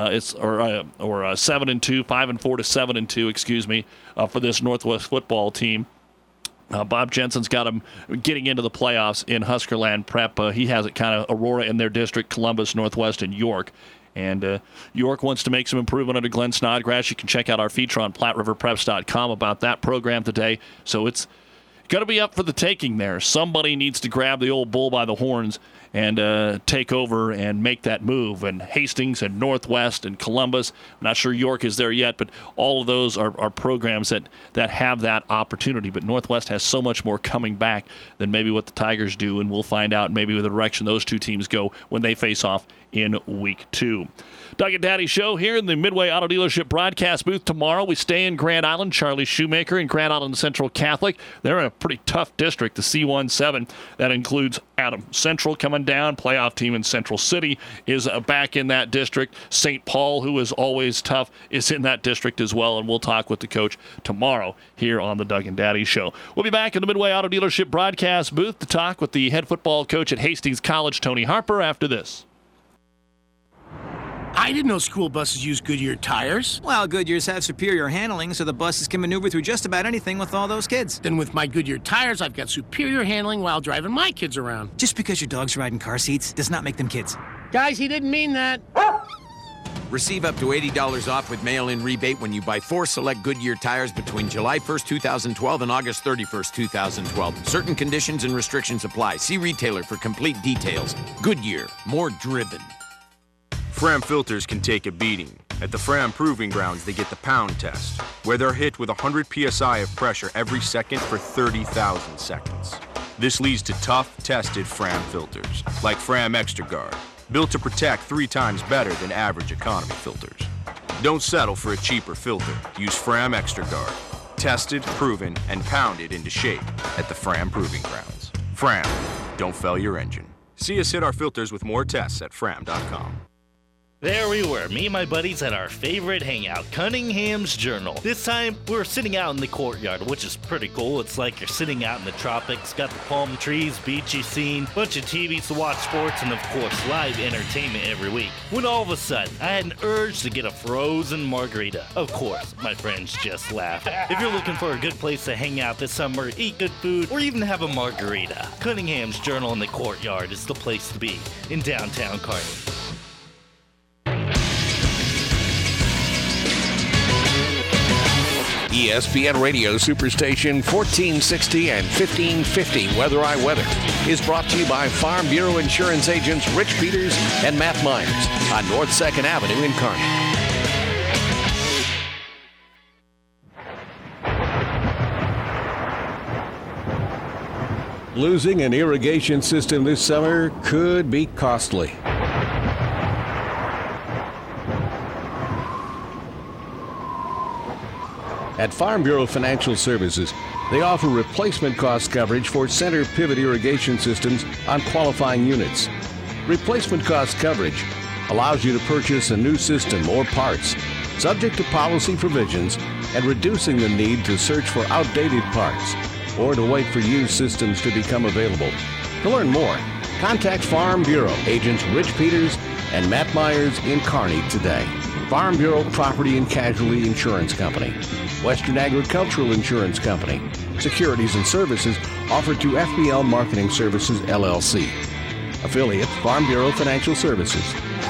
Or 7-2, 5-4 to 7-2. Excuse me, for this Northwest football team. Bob Jensen's got him getting into the playoffs in Huskerland Prep. He has it kind of Aurora in their district, Columbus, Northwest, and York. And York wants to make some improvement under Glenn Snodgrass. You can check out our feature on PlatteRiverPreps.com about that program today. So it's going to be up for the taking there. Somebody needs to grab the old bull by the horns and take over and make that move. And Hastings and Northwest and Columbus, I'm not sure York is there yet, but all of those are programs that have that opportunity. But Northwest has so much more coming back than maybe what the Tigers do, and we'll find out maybe the direction those two teams go when they face off in Week 2. Doug and Daddy Show here in the Midway Auto Dealership broadcast booth. Tomorrow we stay in Grand Island. Charlie Shoemaker and Grand Island Central Catholic. They're in a pretty tough district, the C17. That includes Adams Central coming down. Playoff team in Central City is back in that district. St. Paul, who is always tough, is in that district as well, and we'll talk with the coach tomorrow here on the Doug and Daddy Show. We'll be back in the Midway Auto Dealership broadcast booth to talk with the head football coach at Hastings College, Tony Harper, after this. I didn't know school buses use Goodyear tires. Well, Goodyears have superior handling, so the buses can maneuver through just about anything with all those kids. Then with my Goodyear tires, I've got superior handling while driving my kids around. Just because your dog's riding car seats does not make them kids. Guys, he didn't mean that. Receive up to $80 off with mail-in rebate when you buy 4 select Goodyear tires between July 1st, 2012 and August 31st, 2012. Certain conditions and restrictions apply. See retailer for complete details. Goodyear, more driven. Fram filters can take a beating. At the Fram Proving Grounds, they get the pound test, where they're hit with 100 psi of pressure every second for 30,000 seconds. This leads to tough, tested Fram filters, like Fram Extra Guard, built to protect 3 times better than average economy filters. Don't settle for a cheaper filter. Use Fram Extra Guard. Tested, proven, and pounded into shape at the Fram Proving Grounds. Fram, don't fail your engine. See us hit our filters with more tests at fram.com. There we were, me and my buddies at our favorite hangout, Cunningham's Journal. This time, we were sitting out in the courtyard, which is pretty cool. It's like you're sitting out in the tropics, got the palm trees, beachy scene, bunch of TVs to watch sports, and of course, live entertainment every week. When all of a sudden, I had an urge to get a frozen margarita. Of course, my friends just laughed. If you're looking for a good place to hang out this summer, eat good food, or even have a margarita, Cunningham's Journal in the courtyard is the place to be in downtown Kearney. ESPN Radio Superstation 1460 and 1550 Weather I Weather is brought to you by Farm Bureau Insurance agents Rich Peters and Matt Myers on North 2nd Avenue in Kearney. Losing an irrigation system this summer could be costly. At Farm Bureau Financial Services, they offer replacement cost coverage for center pivot irrigation systems on qualifying units. Replacement cost coverage allows you to purchase a new system or parts, subject to policy provisions and reducing the need to search for outdated parts or to wait for used systems to become available. To learn more, contact Farm Bureau agents Rich Peters and Matt Myers in Kearney today. Farm Bureau Property and Casualty Insurance Company. Western Agricultural Insurance Company. Securities and services offered to FBL Marketing Services, LLC. Affiliate, Farm Bureau Financial Services.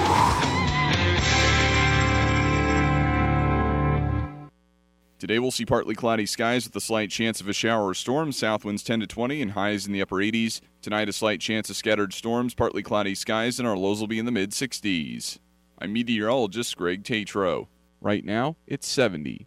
Today we'll see partly cloudy skies with a slight chance of a shower or storm. South winds 10 to 20 and highs in the upper 80s. Tonight a slight chance of scattered storms, partly cloudy skies, and our lows will be in the mid-60s. I'm meteorologist Greg Tatro. Right now, it's 70.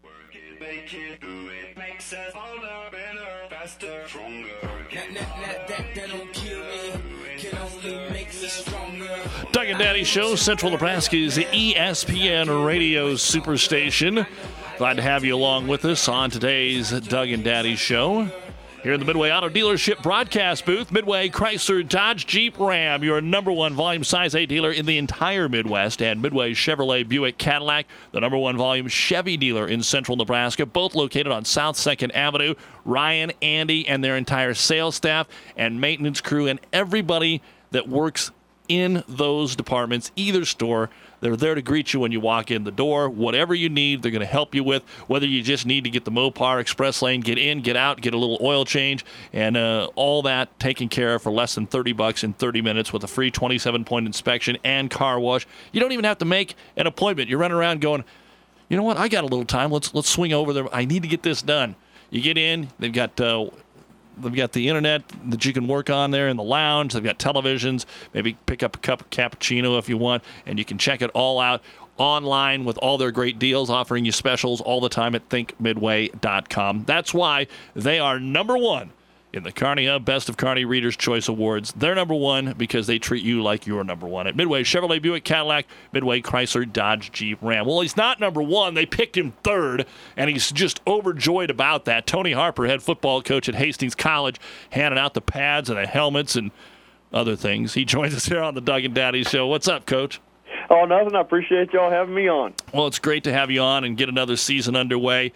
Doug and Daddy Show, Central Nebraska's ESPN Radio Superstation. Glad to have you along with us on today's Doug and Daddy Show. Here in the Midway Auto Dealership broadcast booth, Midway Chrysler Dodge Jeep Ram, your number one volume size A dealer in the entire Midwest, and Midway Chevrolet Buick Cadillac, the number one volume Chevy dealer in Central Nebraska, both located on South 2nd Avenue. Ryan, Andy, and their entire sales staff and maintenance crew and everybody that works in those departments, either store, they're there to greet you when you walk in the door. Whatever you need, they're going to help you with. Whether you just need to get the Mopar Express Lane, get in, get out, get a little oil change, and all that taken care of for less than $30 in 30 minutes with a free 27-point inspection and car wash. You don't even have to make an appointment. You're running around going, you know what, I got a little time. Let's swing over there. I need to get this done. You get in, they've got They've got the internet that you can work on there in the lounge. They've got televisions. Maybe pick up a cup of cappuccino if you want, and you can check it all out online with all their great deals, offering you specials all the time at thinkmidway.com. That's why they are number one in the Kearney Hub Best of Kearney Readers' Choice Awards. They're number one because they treat you like you're number one. At Midway Chevrolet, Buick, Cadillac, Midway Chrysler, Dodge, Jeep, Ram. Well, he's not number one. They picked him third, and he's just overjoyed about that. Tony Harper, head football coach at Hastings College, handing out the pads and the helmets and other things. He joins us here on the Doug and Daddy Show. What's up, Coach? Oh, nothing. I appreciate y'all having me on. Well, it's great to have you on and get another season underway.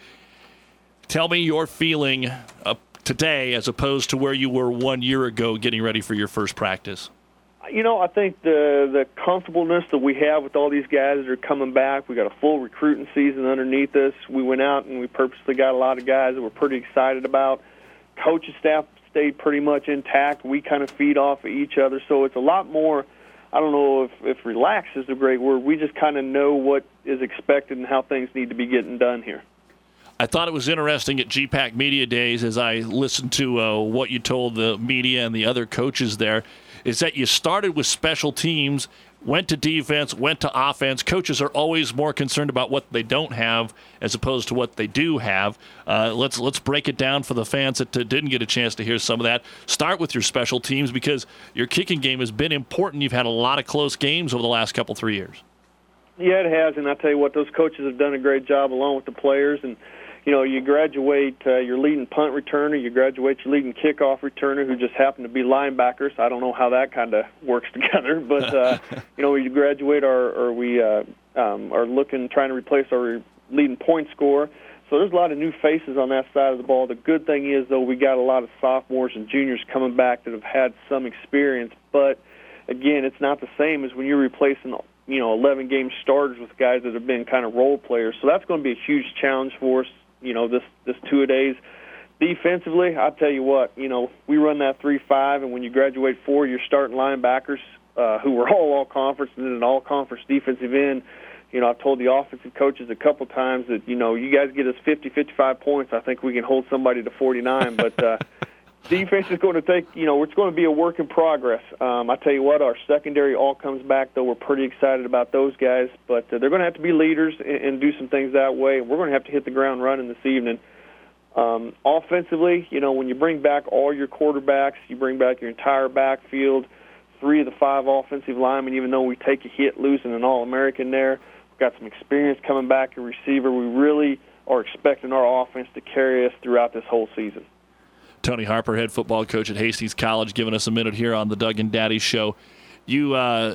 Tell me your feeling today as opposed to where you were 1 year ago getting ready for your first practice. You know, I think the comfortableness that we have with all these guys that are coming back, we got a full recruiting season underneath us. We went out and we purposely got a lot of guys that we're pretty excited about. Coaching staff stayed pretty much intact. We kind of feed off of each other. So it's a lot more, I don't know if relax is the great word. We just kind of know what is expected and how things need to be getting done here. I thought it was interesting at GPAC Media Days as I listened to what you told the media and the other coaches there, is that you started with special teams, went to defense, went to offense. Coaches are always more concerned about what they don't have as opposed to what they do have. Let's break it down for the fans that didn't get a chance to hear some of that. Start with your special teams because your kicking game has been important. You've had a lot of close games over the last 3 years. Yeah, it has, and I tell you what, those coaches have done a great job along with the players. And you know, you graduate your leading punt returner, you graduate your leading kickoff returner, who just happen to be linebackers. I don't know how that kind of works together, but you know, we graduate we are trying to replace our leading point scorer. So there's a lot of new faces on that side of the ball. The good thing is, though, we got a lot of sophomores and juniors coming back that have had some experience. But again, it's not the same as when you're replacing 11-game starters with guys that have been kind of role players. So that's going to be a huge challenge for us. You know, this two-a-days. Defensively, I'll tell you what, you know, we run that 3-5, and when you graduate 4, you're starting linebackers who were all-conference and then an all-conference defensive end. You know, I've told the offensive coaches a couple times that, you know, you guys get us 50, 55 points, I think we can hold somebody to 49. But defense is going to take, you know, it's going to be a work in progress. I tell you what, our secondary all comes back, though. We're pretty excited about those guys. But they're going to have to be leaders and do some things that way. We're going to have to hit the ground running this evening. Offensively, you know, when you bring back all your quarterbacks, you bring back your entire backfield, 3 of the 5 offensive linemen, even though we take a hit losing an All-American there. We've got some experience coming back at receiver. We really are expecting our offense to carry us throughout this whole season. Tony Harper, head football coach at Hastings College, giving us a minute here on the Doug and Daddy Show. You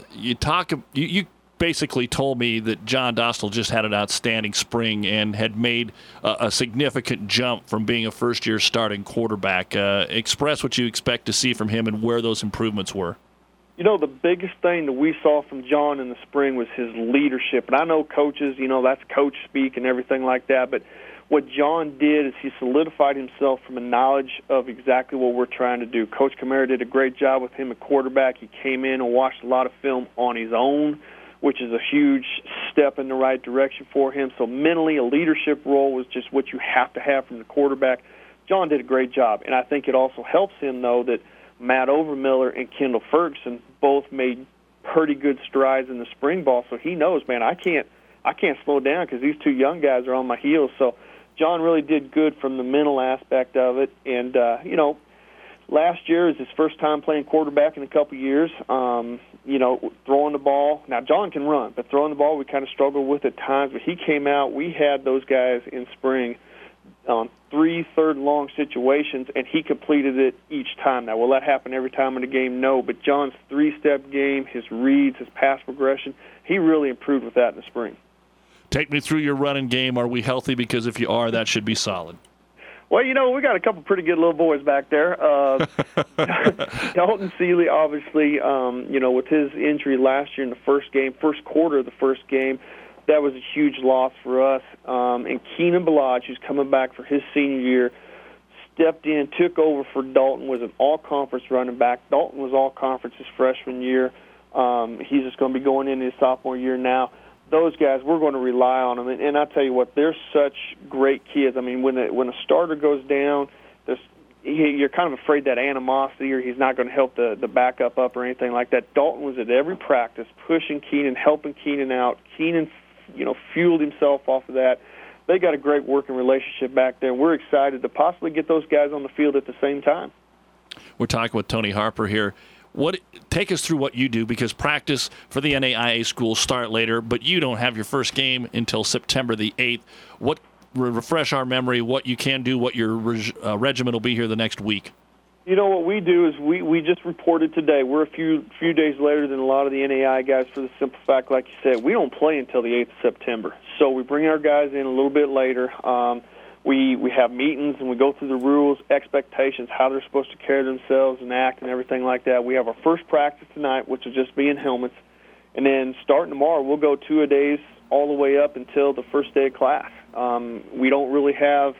basically told me that John Dostal just had an outstanding spring and had made a significant jump from being a first-year starting quarterback. Express what you expect to see from him and where those improvements were. You know, the biggest thing that we saw from John in the spring was his leadership. And I know coaches, you know, that's coach speak and everything like that, but what John did is he solidified himself from a knowledge of exactly what we're trying to do. Coach Kamara did a great job with him at quarterback. He came in and watched a lot of film on his own, which is a huge step in the right direction for him. So mentally, a leadership role was just what you have to have from the quarterback. John did a great job, and I think it also helps him, though, that Matt Overmiller and Kendall Ferguson both made pretty good strides in the spring ball. So he knows, man, I can't slow down because these 2 young guys are on my heels. So John really did good from the mental aspect of it. And, you know, last year is his first time playing quarterback in a couple years. You know, throwing the ball. Now, John can run, but throwing the ball we kind of struggled with at times. But he came out. We had those guys in spring on 3 third-and-long situations, and he completed it each time. Now, will that happen every time in the game? No, but John's 3-step game, his reads, his pass progression, he really improved with that in the spring. Take me through your running game. Are we healthy? Because if you are, that should be solid. Well, you know, we got a couple pretty good little boys back there. Dalton Seeley, obviously, you know, with his injury last year in the first quarter of the first game, that was a huge loss for us. And Keenan Balaj, who's coming back for his senior year, stepped in, took over for Dalton, was an all-conference running back. Dalton was all-conference his freshman year. He's just going to be going into his sophomore year now. Those guys, we're going to rely on them. And I tell you what, they're such great kids. I mean, when a starter goes down, there's you're kind of afraid that animosity or he's not going to help the backup up or anything like that. Dalton was at every practice pushing Keenan, helping Keenan out. Keenan, fueled himself off of that. They got a great working relationship back there. We're excited to possibly get those guys on the field at the same time. We're talking with Tony Harper here. Take us through what you do, because practice for the NAIA schools start later, but you don't have your first game until September the 8th. Refresh our memory, what you can do, what your regimen will be here the next week. What we do is we just reported today. We're a few days later than a lot of the NAIA guys for the simple fact, like you said, we don't play until the 8th of September. So we bring our guys in a little bit later. We have meetings and we go through the rules, expectations, how they're supposed to carry themselves and act and everything like that. We have our first practice tonight, which will just be in helmets. And then starting tomorrow, we'll go 2 days all the way up until the first day of class. We don't really have,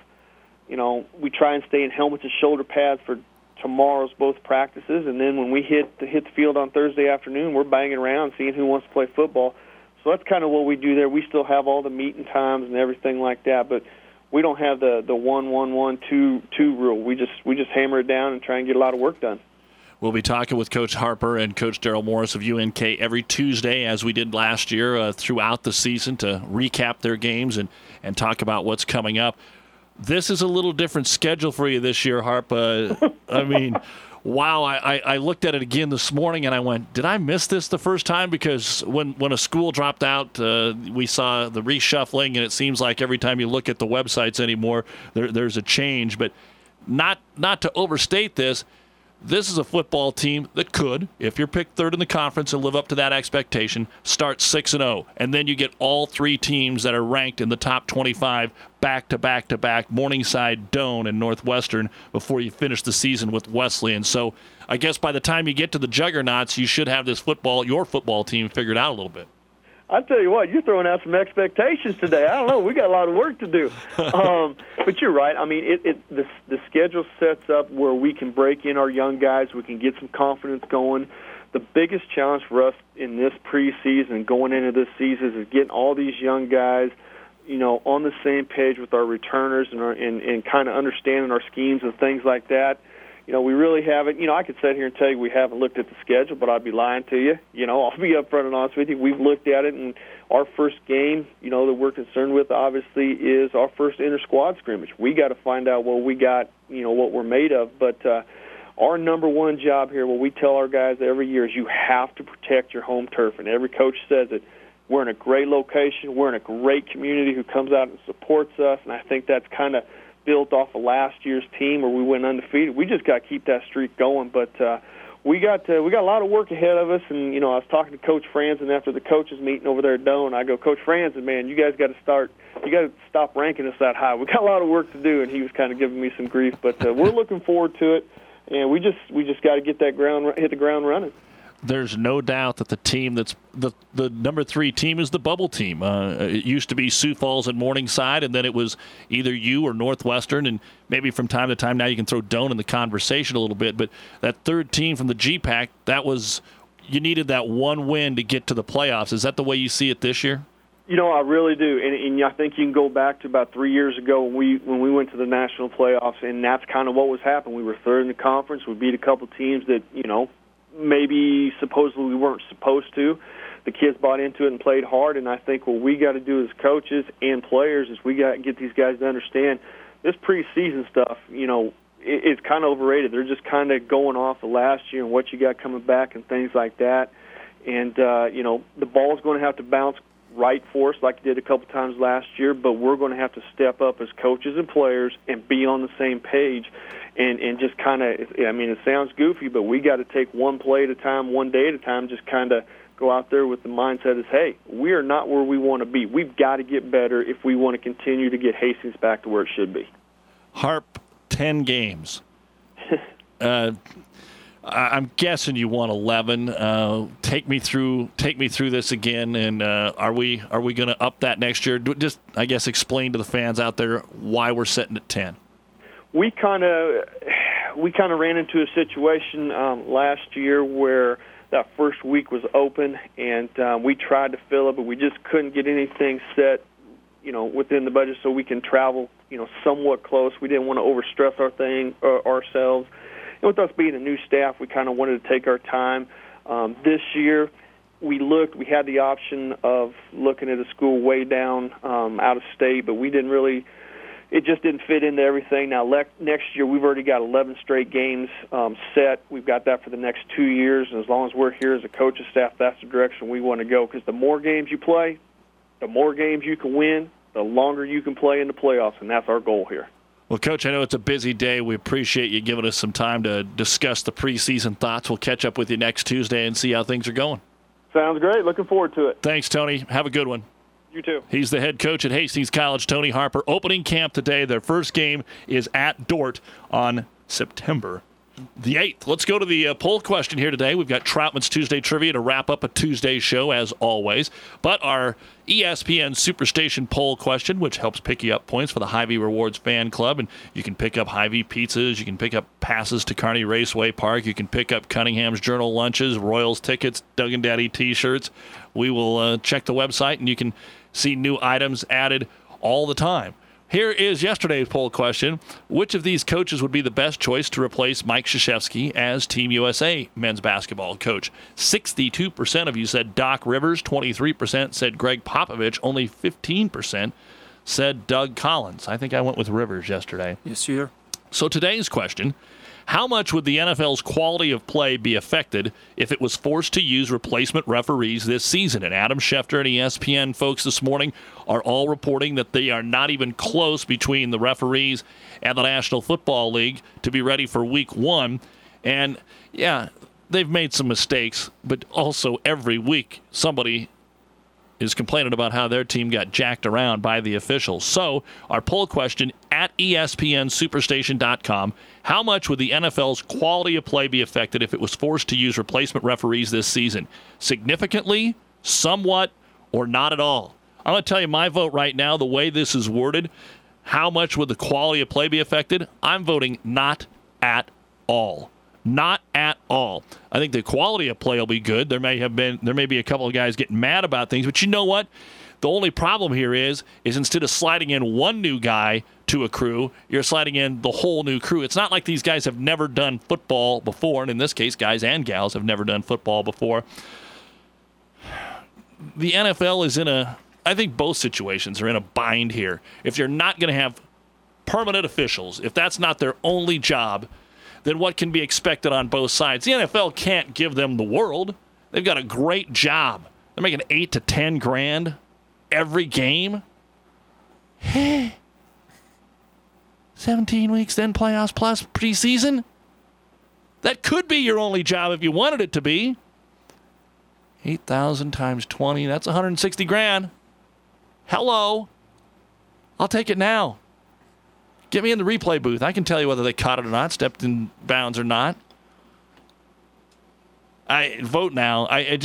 we try and stay in helmets and shoulder pads for tomorrow's both practices. And then when we hit the field on Thursday afternoon, we're banging around seeing who wants to play football. So that's kind of what we do there. We still have all the meeting times and everything like that, but we don't have the 1-1-1-2 rule. We just hammer it down and try and get a lot of work done. We'll be talking with Coach Harper and Coach Daryl Morris of UNK every Tuesday, as we did last year, throughout the season, to recap their games and talk about what's coming up. This is a little different schedule for you this year, Harp. I mean, wow, I looked at it again this morning and I went, did I miss this the first time? Because when a school dropped out, we saw the reshuffling, and it seems like every time you look at the websites anymore, there's a change. But not to overstate this, this is a football team that could, if you're picked third in the conference and live up to that expectation, start 6-0. And then you get all three teams that are ranked in the top 25 back-to-back-to-back, Morningside, Doane, and Northwestern, before you finish the season with Wesleyan. So I guess by the time you get to the juggernauts, you should have your football team figured out a little bit. I tell you what, you're throwing out some expectations today. I don't know. We got a lot of work to do. But you're right. I mean, the schedule sets up where we can break in our young guys. We can get some confidence going. The biggest challenge for us in this preseason, going into this season, is getting all these young guys, on the same page with our returners and kind of understanding our schemes and things like that. We really haven't. I could sit here and tell you we haven't looked at the schedule, but I'd be lying to you. I'll be upfront and honest with you. We've looked at it, and our first game, that we're concerned with, obviously, is our first inter-squad scrimmage. We got to find out what we got, what we're made of. But our number one job here, what we tell our guys every year, is you have to protect your home turf. And every coach says it. We're in a great location. We're in a great community who comes out and supports us, and I think that's kind of built off of last year's team where we went undefeated. We just got to keep that streak going. But we got a lot of work ahead of us. And I was talking to Coach Franzen after the coaches meeting over there at Doane. I go, Coach Franzen, man, you guys got to stop ranking us that high. We got a lot of work to do. And he was kind of giving me some grief. But we're looking forward to it. And we just got to hit the ground running. There's no doubt that the team that's the number 3 team is the bubble team. It used to be Sioux Falls and Morningside, and then it was either you or Northwestern, and maybe from time to time now you can throw Doane in the conversation a little bit. But that third team from the GPAC, you needed that one win to get to the playoffs. Is that the way you see it this year? I really do, and I think you can go back to about 3 years ago when we went to the national playoffs, and that's kind of what was happening. We were third in the conference. We beat a couple teams that maybe supposedly we weren't supposed to. The kids bought into it and played hard, and I think what we got to do as coaches and players is we got to get these guys to understand this preseason stuff, it's kind of overrated. They're just kind of going off of last year and what you got coming back and things like that. And, the ball's going to have to bounce right for us like it did a couple times last year, but we're going to have to step up as coaches and players and be on the same page. And just kind of, it sounds goofy, but we got to take one play at a time, one day at a time, just kind of go out there with the mindset is, hey, we are not where we want to be. We've got to get better if we want to continue to get Hastings back to where it should be. Harp, 10 games. I'm guessing you won 11. Take me through this again, and are we going to up that next year? Just, I guess, explain to the fans out there why we're sitting at 10. We kind of ran into a situation last year where that first week was open, and we tried to fill it, but we just couldn't get anything set within the budget so we can travel, somewhat close. We didn't want to overstress ourselves. And with us being a new staff, we kind of wanted to take our time. This year, we had the option of looking at a school way down out of state, but we didn't really. It just didn't fit into everything. Now, next year, we've already got 11 straight games set. We've got that for the next 2 years, and as long as we're here as a coaching staff, that's the direction we want to go, because the more games you play, the more games you can win, the longer you can play in the playoffs, and that's our goal here. Well, Coach, I know it's a busy day. We appreciate you giving us some time to discuss the preseason thoughts. We'll catch up with you next Tuesday and see how things are going. Sounds great. Looking forward to it. Thanks, Tony. Have a good one. You too. He's the head coach at Hastings College, Tony Harper. Opening camp today. Their first game is at Dordt on September the 8th. Let's go to the poll question here today. We've got Troutman's Tuesday Trivia to wrap up a Tuesday show, as always. But our ESPN Superstation poll question, which helps pick you up points for the Hy-Vee Rewards Fan Club. And you can pick up Hy-Vee pizzas. You can pick up passes to Kearney Raceway Park. You can pick up Cunningham's Journal lunches, Royals tickets, Doug and Daddy T-shirts. We will check the website, and you can see new items added all the time. Here is yesterday's poll question. Which of these coaches would be the best choice to replace Mike Krzyzewski as Team USA men's basketball coach? 62% of you said Doc Rivers, 23% said Greg Popovich, only 15% said Doug Collins. I think I went with Rivers yesterday. Yes, sir. So today's question, how much would the NFL's quality of play be affected if it was forced to use replacement referees this season? And Adam Schefter and ESPN folks this morning are all reporting that they are not even close between the referees and the National Football League to be ready for Week 1. And, yeah, they've made some mistakes, but also every week somebody is complaining about how their team got jacked around by the officials. So our poll question at ESPNSuperstation.com, how much would the NFL's quality of play be affected if it was forced to use replacement referees this season? Significantly, somewhat, or not at all? I'm going to tell you my vote right now, the way this is worded. How much would the quality of play be affected? I'm voting not at all. Not at all. I think the quality of play will be good. There may be a couple of guys getting mad about things, but you know what? The only problem here is instead of sliding in one new guy to a crew, you're sliding in the whole new crew. It's not like these guys have never done football before, and in this case, guys and gals have never done football before. The NFL is I think both situations are in a bind here. If you're not going to have permanent officials, if that's not their only job, then what can be expected on both sides? The NFL can't give them the world. They've got a great job. They're making $8 to $10 grand every game. 17 weeks, then playoffs plus preseason. That could be your only job if you wanted it to be. 8,000 times 20, that's 160 grand. Hello. I'll take it now. Get me in the replay booth. I can tell you whether they caught it or not, stepped in bounds or not. I vote now.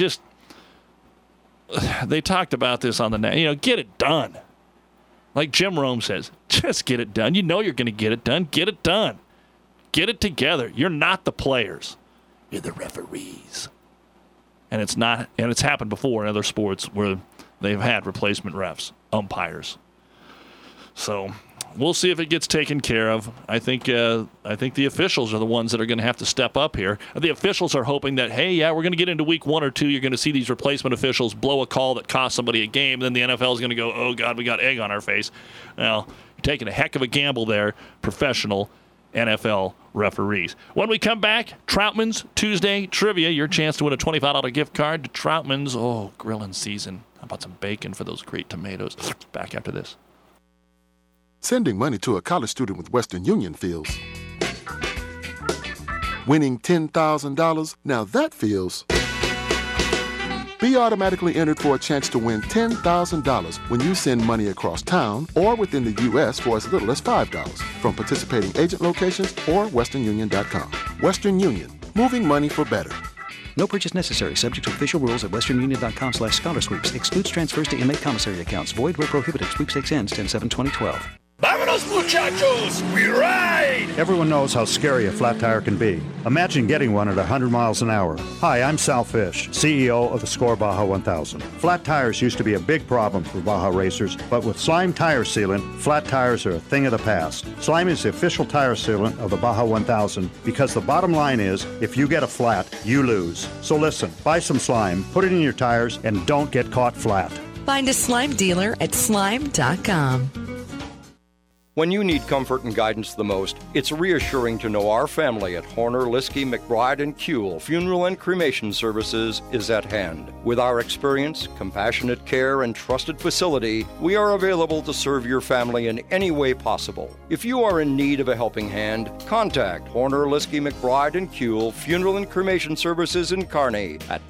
They talked about this on the net. Get it done. Like Jim Rome says, just get it done. You know you're going to get it done. Get it done. Get it together. You're not the players. You're the referees. And it's not. And it's happened before in other sports where they've had replacement refs, umpires. So we'll see if it gets taken care of. I think the officials are the ones that are going to have to step up here. The officials are hoping that, hey, yeah, we're going to get into week 1 or 2. You're going to see these replacement officials blow a call that cost somebody a game. Then the NFL is going to go, oh, God, we got egg on our face. Well, you're taking a heck of a gamble there, professional NFL referees. When we come back, Troutman's Tuesday Trivia, your chance to win a $25 gift card to Troutman's. Oh, grilling season. How about some bacon for those great tomatoes? Back after this. Sending money to a college student with Western Union feels. Winning $10,000, now that feels. Be automatically entered for a chance to win $10,000 when you send money across town or within the U.S. for as little as $5 from participating agent locations or westernunion.com. Western Union, moving money for better. No purchase necessary. Subject to official rules at westernunion.com/scholarsweeps. Excludes transfers to inmate commissary accounts. Void where prohibited. Sweepstakes ends 10/7/2012. Vámonos, muchachos! We ride! Everyone knows how scary a flat tire can be. Imagine getting one at 100 miles an hour. Hi, I'm Sal Fish, CEO of the Score Baja 1000. Flat tires used to be a big problem for Baja racers, but with Slime Tire Sealant, flat tires are a thing of the past. Slime is the official tire sealant of the Baja 1000 because the bottom line is, if you get a flat, you lose. So listen, buy some Slime, put it in your tires, and don't get caught flat. Find a Slime dealer at slime.com. When you need comfort and guidance the most, it's reassuring to know our family at Horner, Liskey, McBride, and Kuehl Funeral and Cremation Services is at hand. With our experience, compassionate care, and trusted facility, we are available to serve your family in any way possible. If you are in need of a helping hand, contact Horner, Liskey, McBride, and Kuehl Funeral and Cremation Services in Kearney at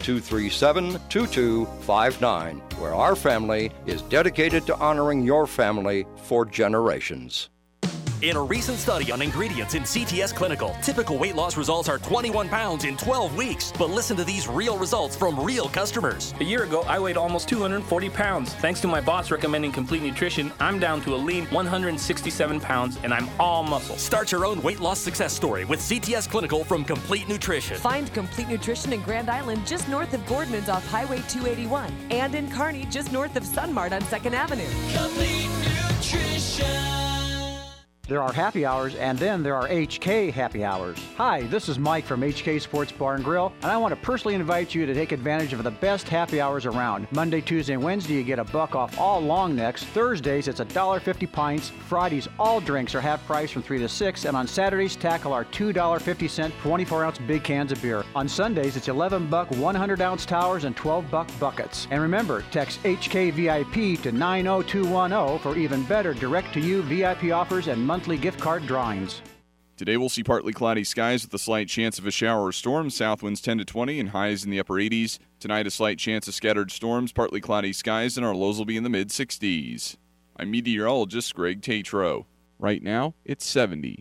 237-2259, where our family is dedicated to honoring your family for generations. In a recent study on ingredients in CTS Clinical, typical weight loss results are 21 pounds in 12 weeks. But listen to these real results from real customers. A year ago, I weighed almost 240 pounds. Thanks to my boss recommending Complete Nutrition, I'm down to a lean 167 pounds, and I'm all muscle. Start your own weight loss success story with CTS Clinical from Complete Nutrition. Find Complete Nutrition in Grand Island just north of Boardman's off Highway 281, and in Kearney just north of Sunmart on 2nd Avenue. Complete Nutrition. There are happy hours, and then there are HK happy hours. Hi, this is Mike from HK Sports Bar and Grill, and I want to personally invite you to take advantage of the best happy hours around. Monday, Tuesday, and Wednesday, you get $1 off all long necks. Thursdays, it's $1.50 pints. Fridays, all drinks are half price from 3 to 6, and on Saturdays, tackle our $2.50 24-ounce big cans of beer. On Sundays, it's $11 100-ounce towers and $12 buckets. And remember, text HKVIP to 90210 for even better direct-to-you VIP offers and monthly gift card drawings. Today we'll see partly cloudy skies with a slight chance of a shower or storm. South winds 10 to 20 and highs in the upper 80s. Tonight a slight chance of scattered storms, partly cloudy skies, and our lows will be in the mid-60s. I'm meteorologist Greg Tatro. Right now, it's 70.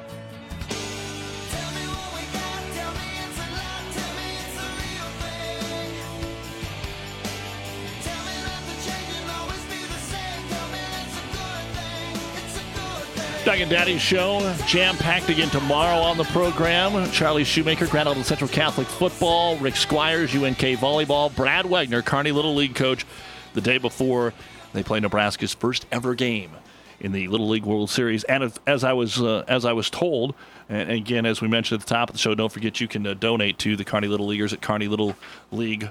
Doug and Daddy's show, jam-packed again tomorrow on the program. Charlie Shoemaker, Grand Island Central Catholic football. Rick Squires, UNK volleyball. Brad Wagner, Kearney Little League coach, the day before they play Nebraska's first ever game in the Little League World Series. And as I was told, and again, as we mentioned at the top of the show, don't forget you can donate to the Kearney Little Leaguers at Kearney Little League.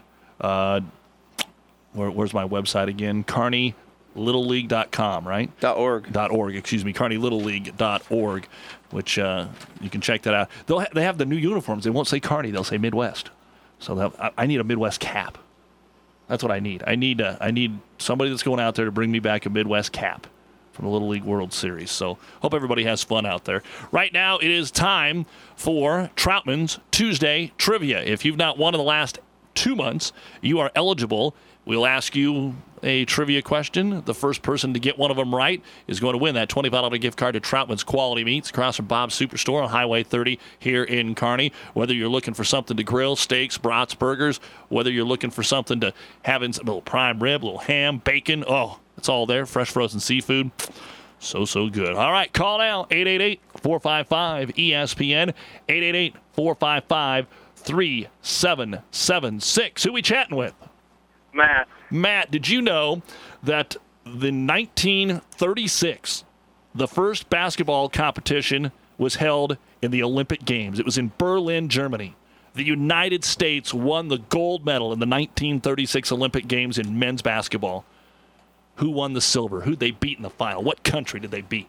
Where's my website again? KearneyLittleLeague.com, right? .org, excuse me, KearneyLittleLeague.org, which you can check that out. They have the new uniforms. They won't say Kearney. They'll say Midwest. So I need a Midwest cap. That's what I need. I need somebody that's going out there to bring me back a Midwest cap from the Little League World Series. So hope everybody has fun out there. Right now it is time for Troutman's Tuesday Trivia. If you've not won in the last 2 months, you are eligible. We'll ask you a trivia question. The first person to get one of them right is going to win that $25 gift card to Troutman's Quality Meats across from Bob's Superstore on Highway 30 here in Kearney. Whether you're looking for something to grill, steaks, brats, burgers, whether you're looking for something to have in a little prime rib, a little ham, bacon, it's all there. Fresh frozen seafood. So good. All right, call now, 888-455-ESPN, 888-455-3776. Who we chatting with? Matt, did you know that the 1936, the first basketball competition was held in the Olympic Games? It was in Berlin, Germany. The United States won the gold medal in the 1936 Olympic Games in men's basketball. Who won the silver? Who'd they beat in the final? What country did they beat?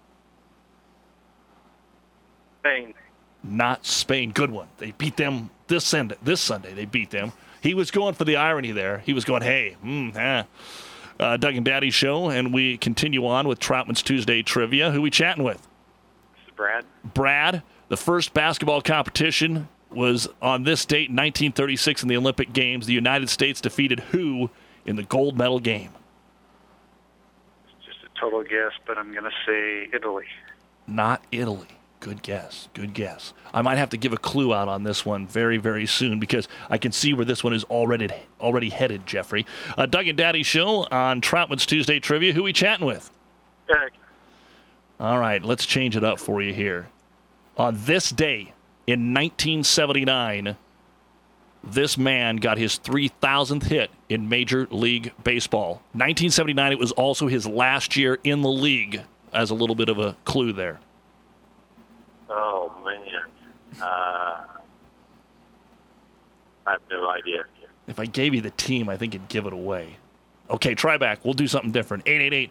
Spain. Not Spain. Good one. They beat them this Sunday. They beat them. He was going for the irony there. He was going, Doug and Daddy's show, and we continue on with Troutman's Tuesday Trivia. Who we chatting with? This is Brad. Brad, the first basketball competition was on this date in 1936 in the Olympic Games. The United States defeated who in the gold medal game? It's just a total guess, but I'm going to say Italy. Not Italy. Good guess. I might have to give a clue out on this one very, very soon because I can see where this one is already headed, Jeffrey. Doug and Daddy show on Troutman's Tuesday Trivia. Who we chatting with? Eric. All right, let's change it up for you here. On this day in 1979, this man got his 3,000th hit in Major League Baseball. 1979, it was also his last year in the league, as a little bit of a clue there. Oh, man. I have no idea. If I gave you the team, I think it'd give it away. Okay, try back. We'll do something different.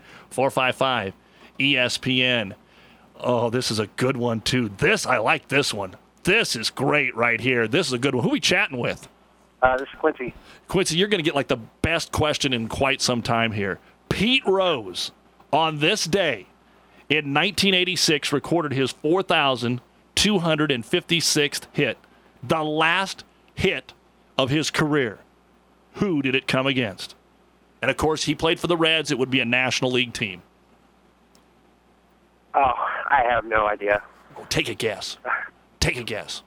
888-455-ESPN. Oh, this is a good one, too. I like this one. This is great right here. This is a good one. Who are we chatting with? This is Quincy. Quincy, you're going to get like the best question in quite some time here. Pete Rose, on this day in 1986, recorded his 4,256th hit. The last hit of his career. Who did it come against? And, of course, he played for the Reds. It would be a National League team. Oh, I have no idea. Take a guess. Take a guess.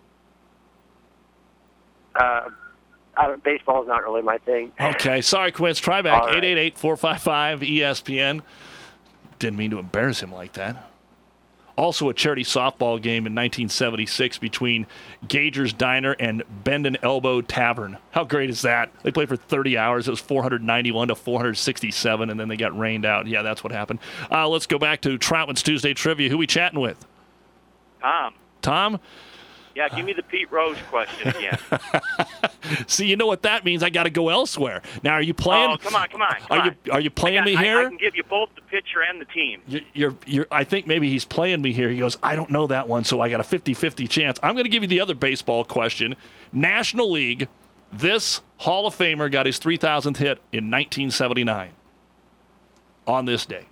Baseball is not really my thing. Okay, sorry, Quince. Try back. 888-455-ESPN. Didn't mean to embarrass him like that. Also a charity softball game in 1976 between Gager's Diner and Bend and Elbow Tavern. How great is that? They played for 30 hours. It was 491 to 467, and then they got rained out. Yeah, that's what happened. Let's go back to Troutman's Tuesday Trivia. Who we chatting with? Tom. Tom? Yeah, give me the Pete Rose question again. See, you know what that means. I got to go elsewhere. Now, are you playing? Oh, come on. Are you playing me here? I can give you both the pitcher and the team. I think maybe he's playing me here. He goes, I don't know that one, so I got a 50-50 chance. I'm going to give you the other baseball question. National League, this Hall of Famer got his 3,000th hit in 1979 on this day.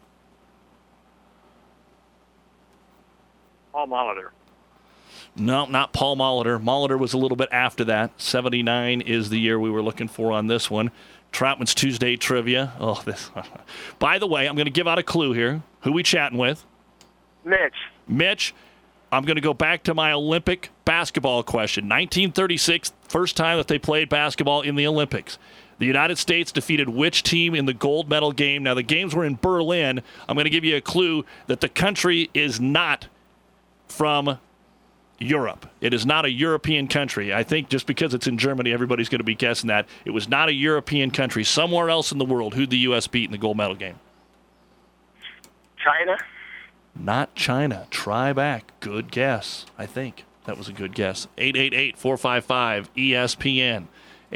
Paul Molitor. No, not Paul Molitor. Molitor was a little bit after that. 79 is the year we were looking for on this one. Troutman's Tuesday Trivia. Oh, this. By the way, I'm going to give out a clue here. Who we chatting with? Mitch. I'm going to go back to my Olympic basketball question. 1936, first time that they played basketball in the Olympics. The United States defeated which team in the gold medal game? Now, the games were in Berlin. I'm going to give you a clue that the country is not from Europe. It is not a European country. I think just because it's in Germany, everybody's going to be guessing that. It was not a European country. Somewhere else in the world, who'd the U.S. beat in the gold medal game? China? Not China. Try back. Good guess. I think that was a good guess. 888-455-ESPN.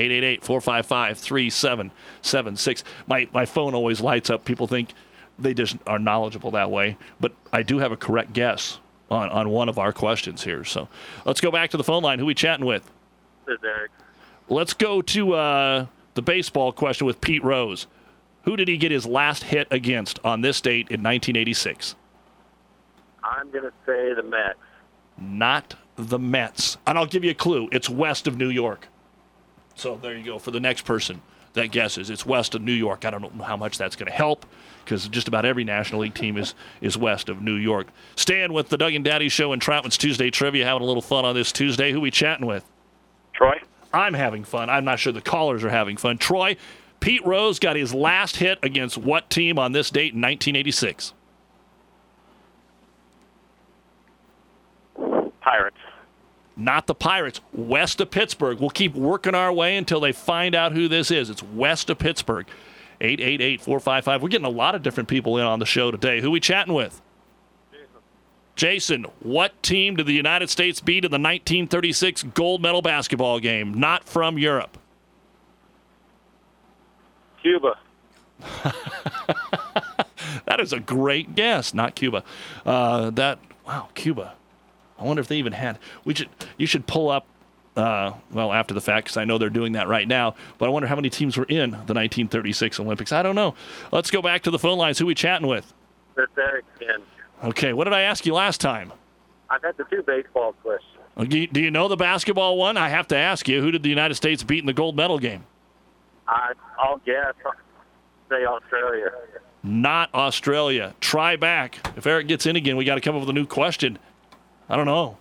888-455-3776. My phone always lights up. People think they just are knowledgeable that way. But I do have a correct guess on one of our questions here. So let's go back to the phone line. Who we chatting with? This is Eric. Let's go to the baseball question with Pete Rose. Who did he get his last hit against on this date in 1986? I'm going to say the Mets. Not the Mets. And I'll give you a clue. It's west of New York. So there you go for the next person that guesses. It's west of New York. I don't know how much that's going to help because just about every National League team is west of New York. Staying with the Doug and Daddy Show and Troutman's Tuesday Trivia, having a little fun on this Tuesday. Who we chatting with? Troy. I'm having fun. I'm not sure the callers are having fun. Troy, Pete Rose got his last hit against what team on this date in 1986? Pirates. Not the Pirates. West of Pittsburgh. We'll keep working our way until they find out who this is. It's west of Pittsburgh. 888-455. We're getting a lot of different people in on the show today. Who we chatting with? Jason, what team did the United States beat in the 1936 gold medal basketball game? Not from Europe. Cuba. That is a great guess. Not Cuba. Cuba. I wonder if they even had. You should pull up. After the fact, because I know they're doing that right now. But I wonder how many teams were in the 1936 Olympics. I don't know. Let's go back to the phone lines. Who we chatting with? This is Eric again. Okay, what did I ask you last time? I've got the two baseball questions. Do you know the basketball one? I have to ask you. Who did the United States beat in the gold medal game? I'll guess. Say Australia. Not Australia. Try back. If Eric gets in again, we got to come up with a new question. I don't know.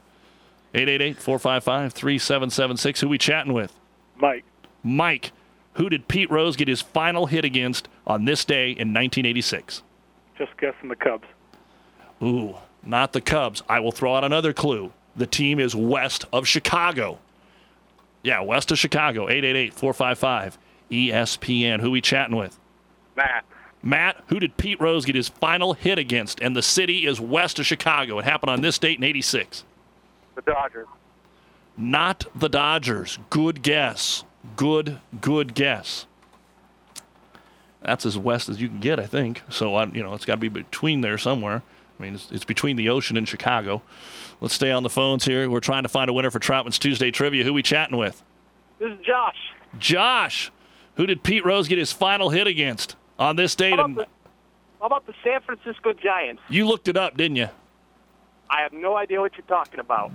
888-455-3776. Who we chatting with? Mike. Who did Pete Rose get his final hit against on this day in 1986? Just guessing the Cubs. Ooh, not the Cubs. I will throw out another clue. The team is west of Chicago. Yeah, west of Chicago. 888-455-ESPN. Who we chatting with? Matt. Matt, who did Pete Rose get his final hit against? And the city is west of Chicago. It happened on this date in 86. The Dodgers. Not the Dodgers. Good guess. Good guess. That's as west as you can get, I think. So, it's got to be between there somewhere. I mean, it's between the ocean and Chicago. Let's stay on the phones here. We're trying to find a winner for Troutman's Tuesday Trivia. Who we chatting with? This is Josh. Josh, who did Pete Rose get his final hit against on this date? How about the San Francisco Giants? You looked it up, didn't you? I have no idea what you're talking about.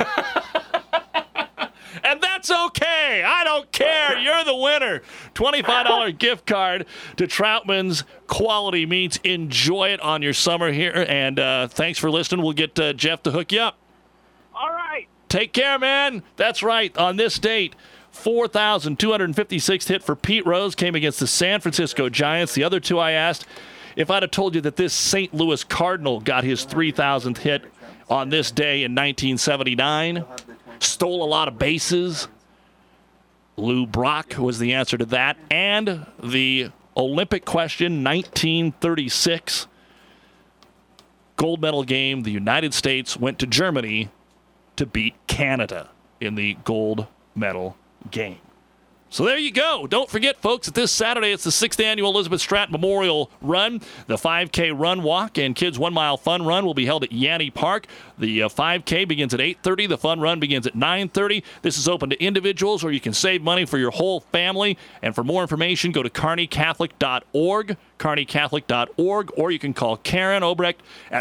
And that's okay. I don't care. You're the winner. $25 gift card to Troutman's Quality Meats. Enjoy it on your summer here. And thanks for listening. We'll get Jeff to hook you up. All right. Take care, man. That's right. On this date, 4,256th hit for Pete Rose came against the San Francisco Giants. The other two I asked, if I'd have told you that this St. Louis Cardinal got his 3,000th hit on this day in 1979, stole a lot of bases. Lou Brock was the answer to that. And the Olympic question, 1936, gold medal game. The United States went to Germany to beat Canada in the gold medal game. So there you go. Don't forget, folks, that this Saturday it's the 6th Annual Elizabeth Stratton Memorial Run. The 5K Run Walk and Kids 1 Mile Fun Run will be held at Yanni Park. The 5K begins at 8:30. The Fun Run begins at 9:30. This is open to individuals, or you can save money for your whole family. And for more information, go to kearneycatholic.org, kearneycatholic.org, or you can call Karen Obrecht at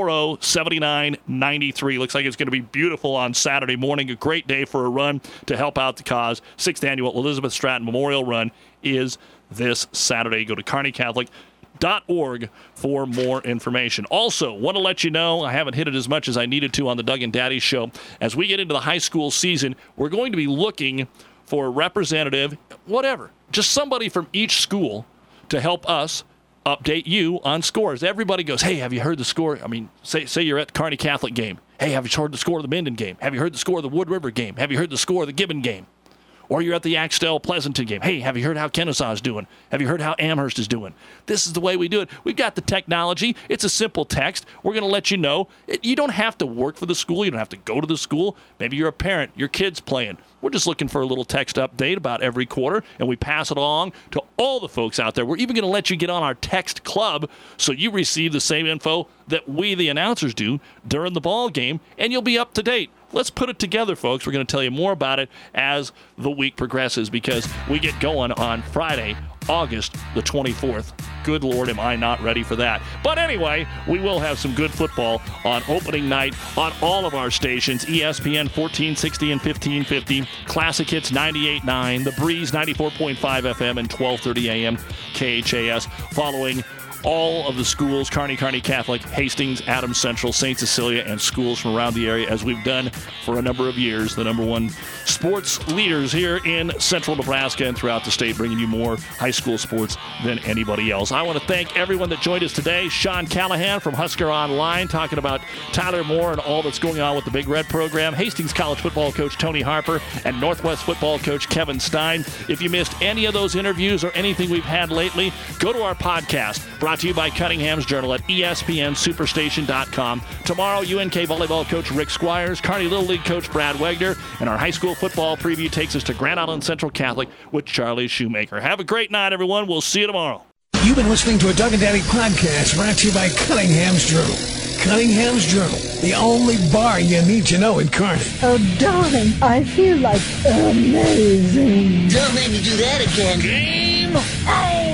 440-7993. Looks like it's going to be beautiful on Saturday morning. A great day for a run to help out the cause. 6th Annual Elizabeth Stratton Memorial Run is this Saturday. Go to kearneycatholic.org for more information. Also, want to let you know, I haven't hit it as much as I needed to on the Doug and Daddy Show. As we get into the high school season, we're going to be looking for a representative, whatever, just somebody from each school to help us update you on scores. Everybody goes, hey, have you heard the score? I mean, say you're at the Kearney Catholic game. Hey, have you heard the score of the Minden game? Have you heard the score of the Wood River game? Have you heard the score of the Gibbon game? Or you're at the Axtell Pleasanton game. Hey, have you heard how Kennesaw is doing? Have you heard how Amherst is doing? This is the way we do it. We've got the technology. It's a simple text. We're going to let you know. You don't have to work for the school. You don't have to go to the school. Maybe you're a parent. Your kid's playing. We're just looking for a little text update about every quarter, and we pass it along to all the folks out there. We're even going to let you get on our text club so you receive the same info that we, the announcers, do during the ball game, and you'll be up to date. Let's put it together, folks. We're going to tell you more about it as the week progresses because we get going on Friday, August the 24th. Good Lord, am I not ready for that. But anyway, we will have some good football on opening night on all of our stations, ESPN 1460 and 1550, Classic Hits 98.9, The Breeze 94.5 FM and 1230 AM KHAS, following all of the schools, Kearney Catholic, Hastings, Adams Central, St. Cecilia, and schools from around the area, as we've done for a number of years. The number one sports leaders here in central Nebraska and throughout the state, bringing you more high school sports than anybody else. I want to thank everyone that joined us today. Sean Callahan from Husker Online talking about Tyler Moore and all that's going on with the Big Red program. Hastings College football coach Tony Harper and Northwest football coach Kevin Stein. If you missed any of those interviews or anything we've had lately, go to our podcast, brought to you by Cunningham's Journal at ESPNSuperstation.com. Tomorrow, UNK volleyball coach Rick Squires, Kearney Little League coach Brad Wegner, and our high school football preview takes us to Grand Island Central Catholic with Charlie Shoemaker. Have a great night, everyone. We'll see you tomorrow. You've been listening to a Doug and Daddy podcast brought to you by Cunningham's Journal. Cunningham's Journal, the only bar you need to know in Kearney. Oh, darling, I feel like amazing. Don't make me do that again. Game on!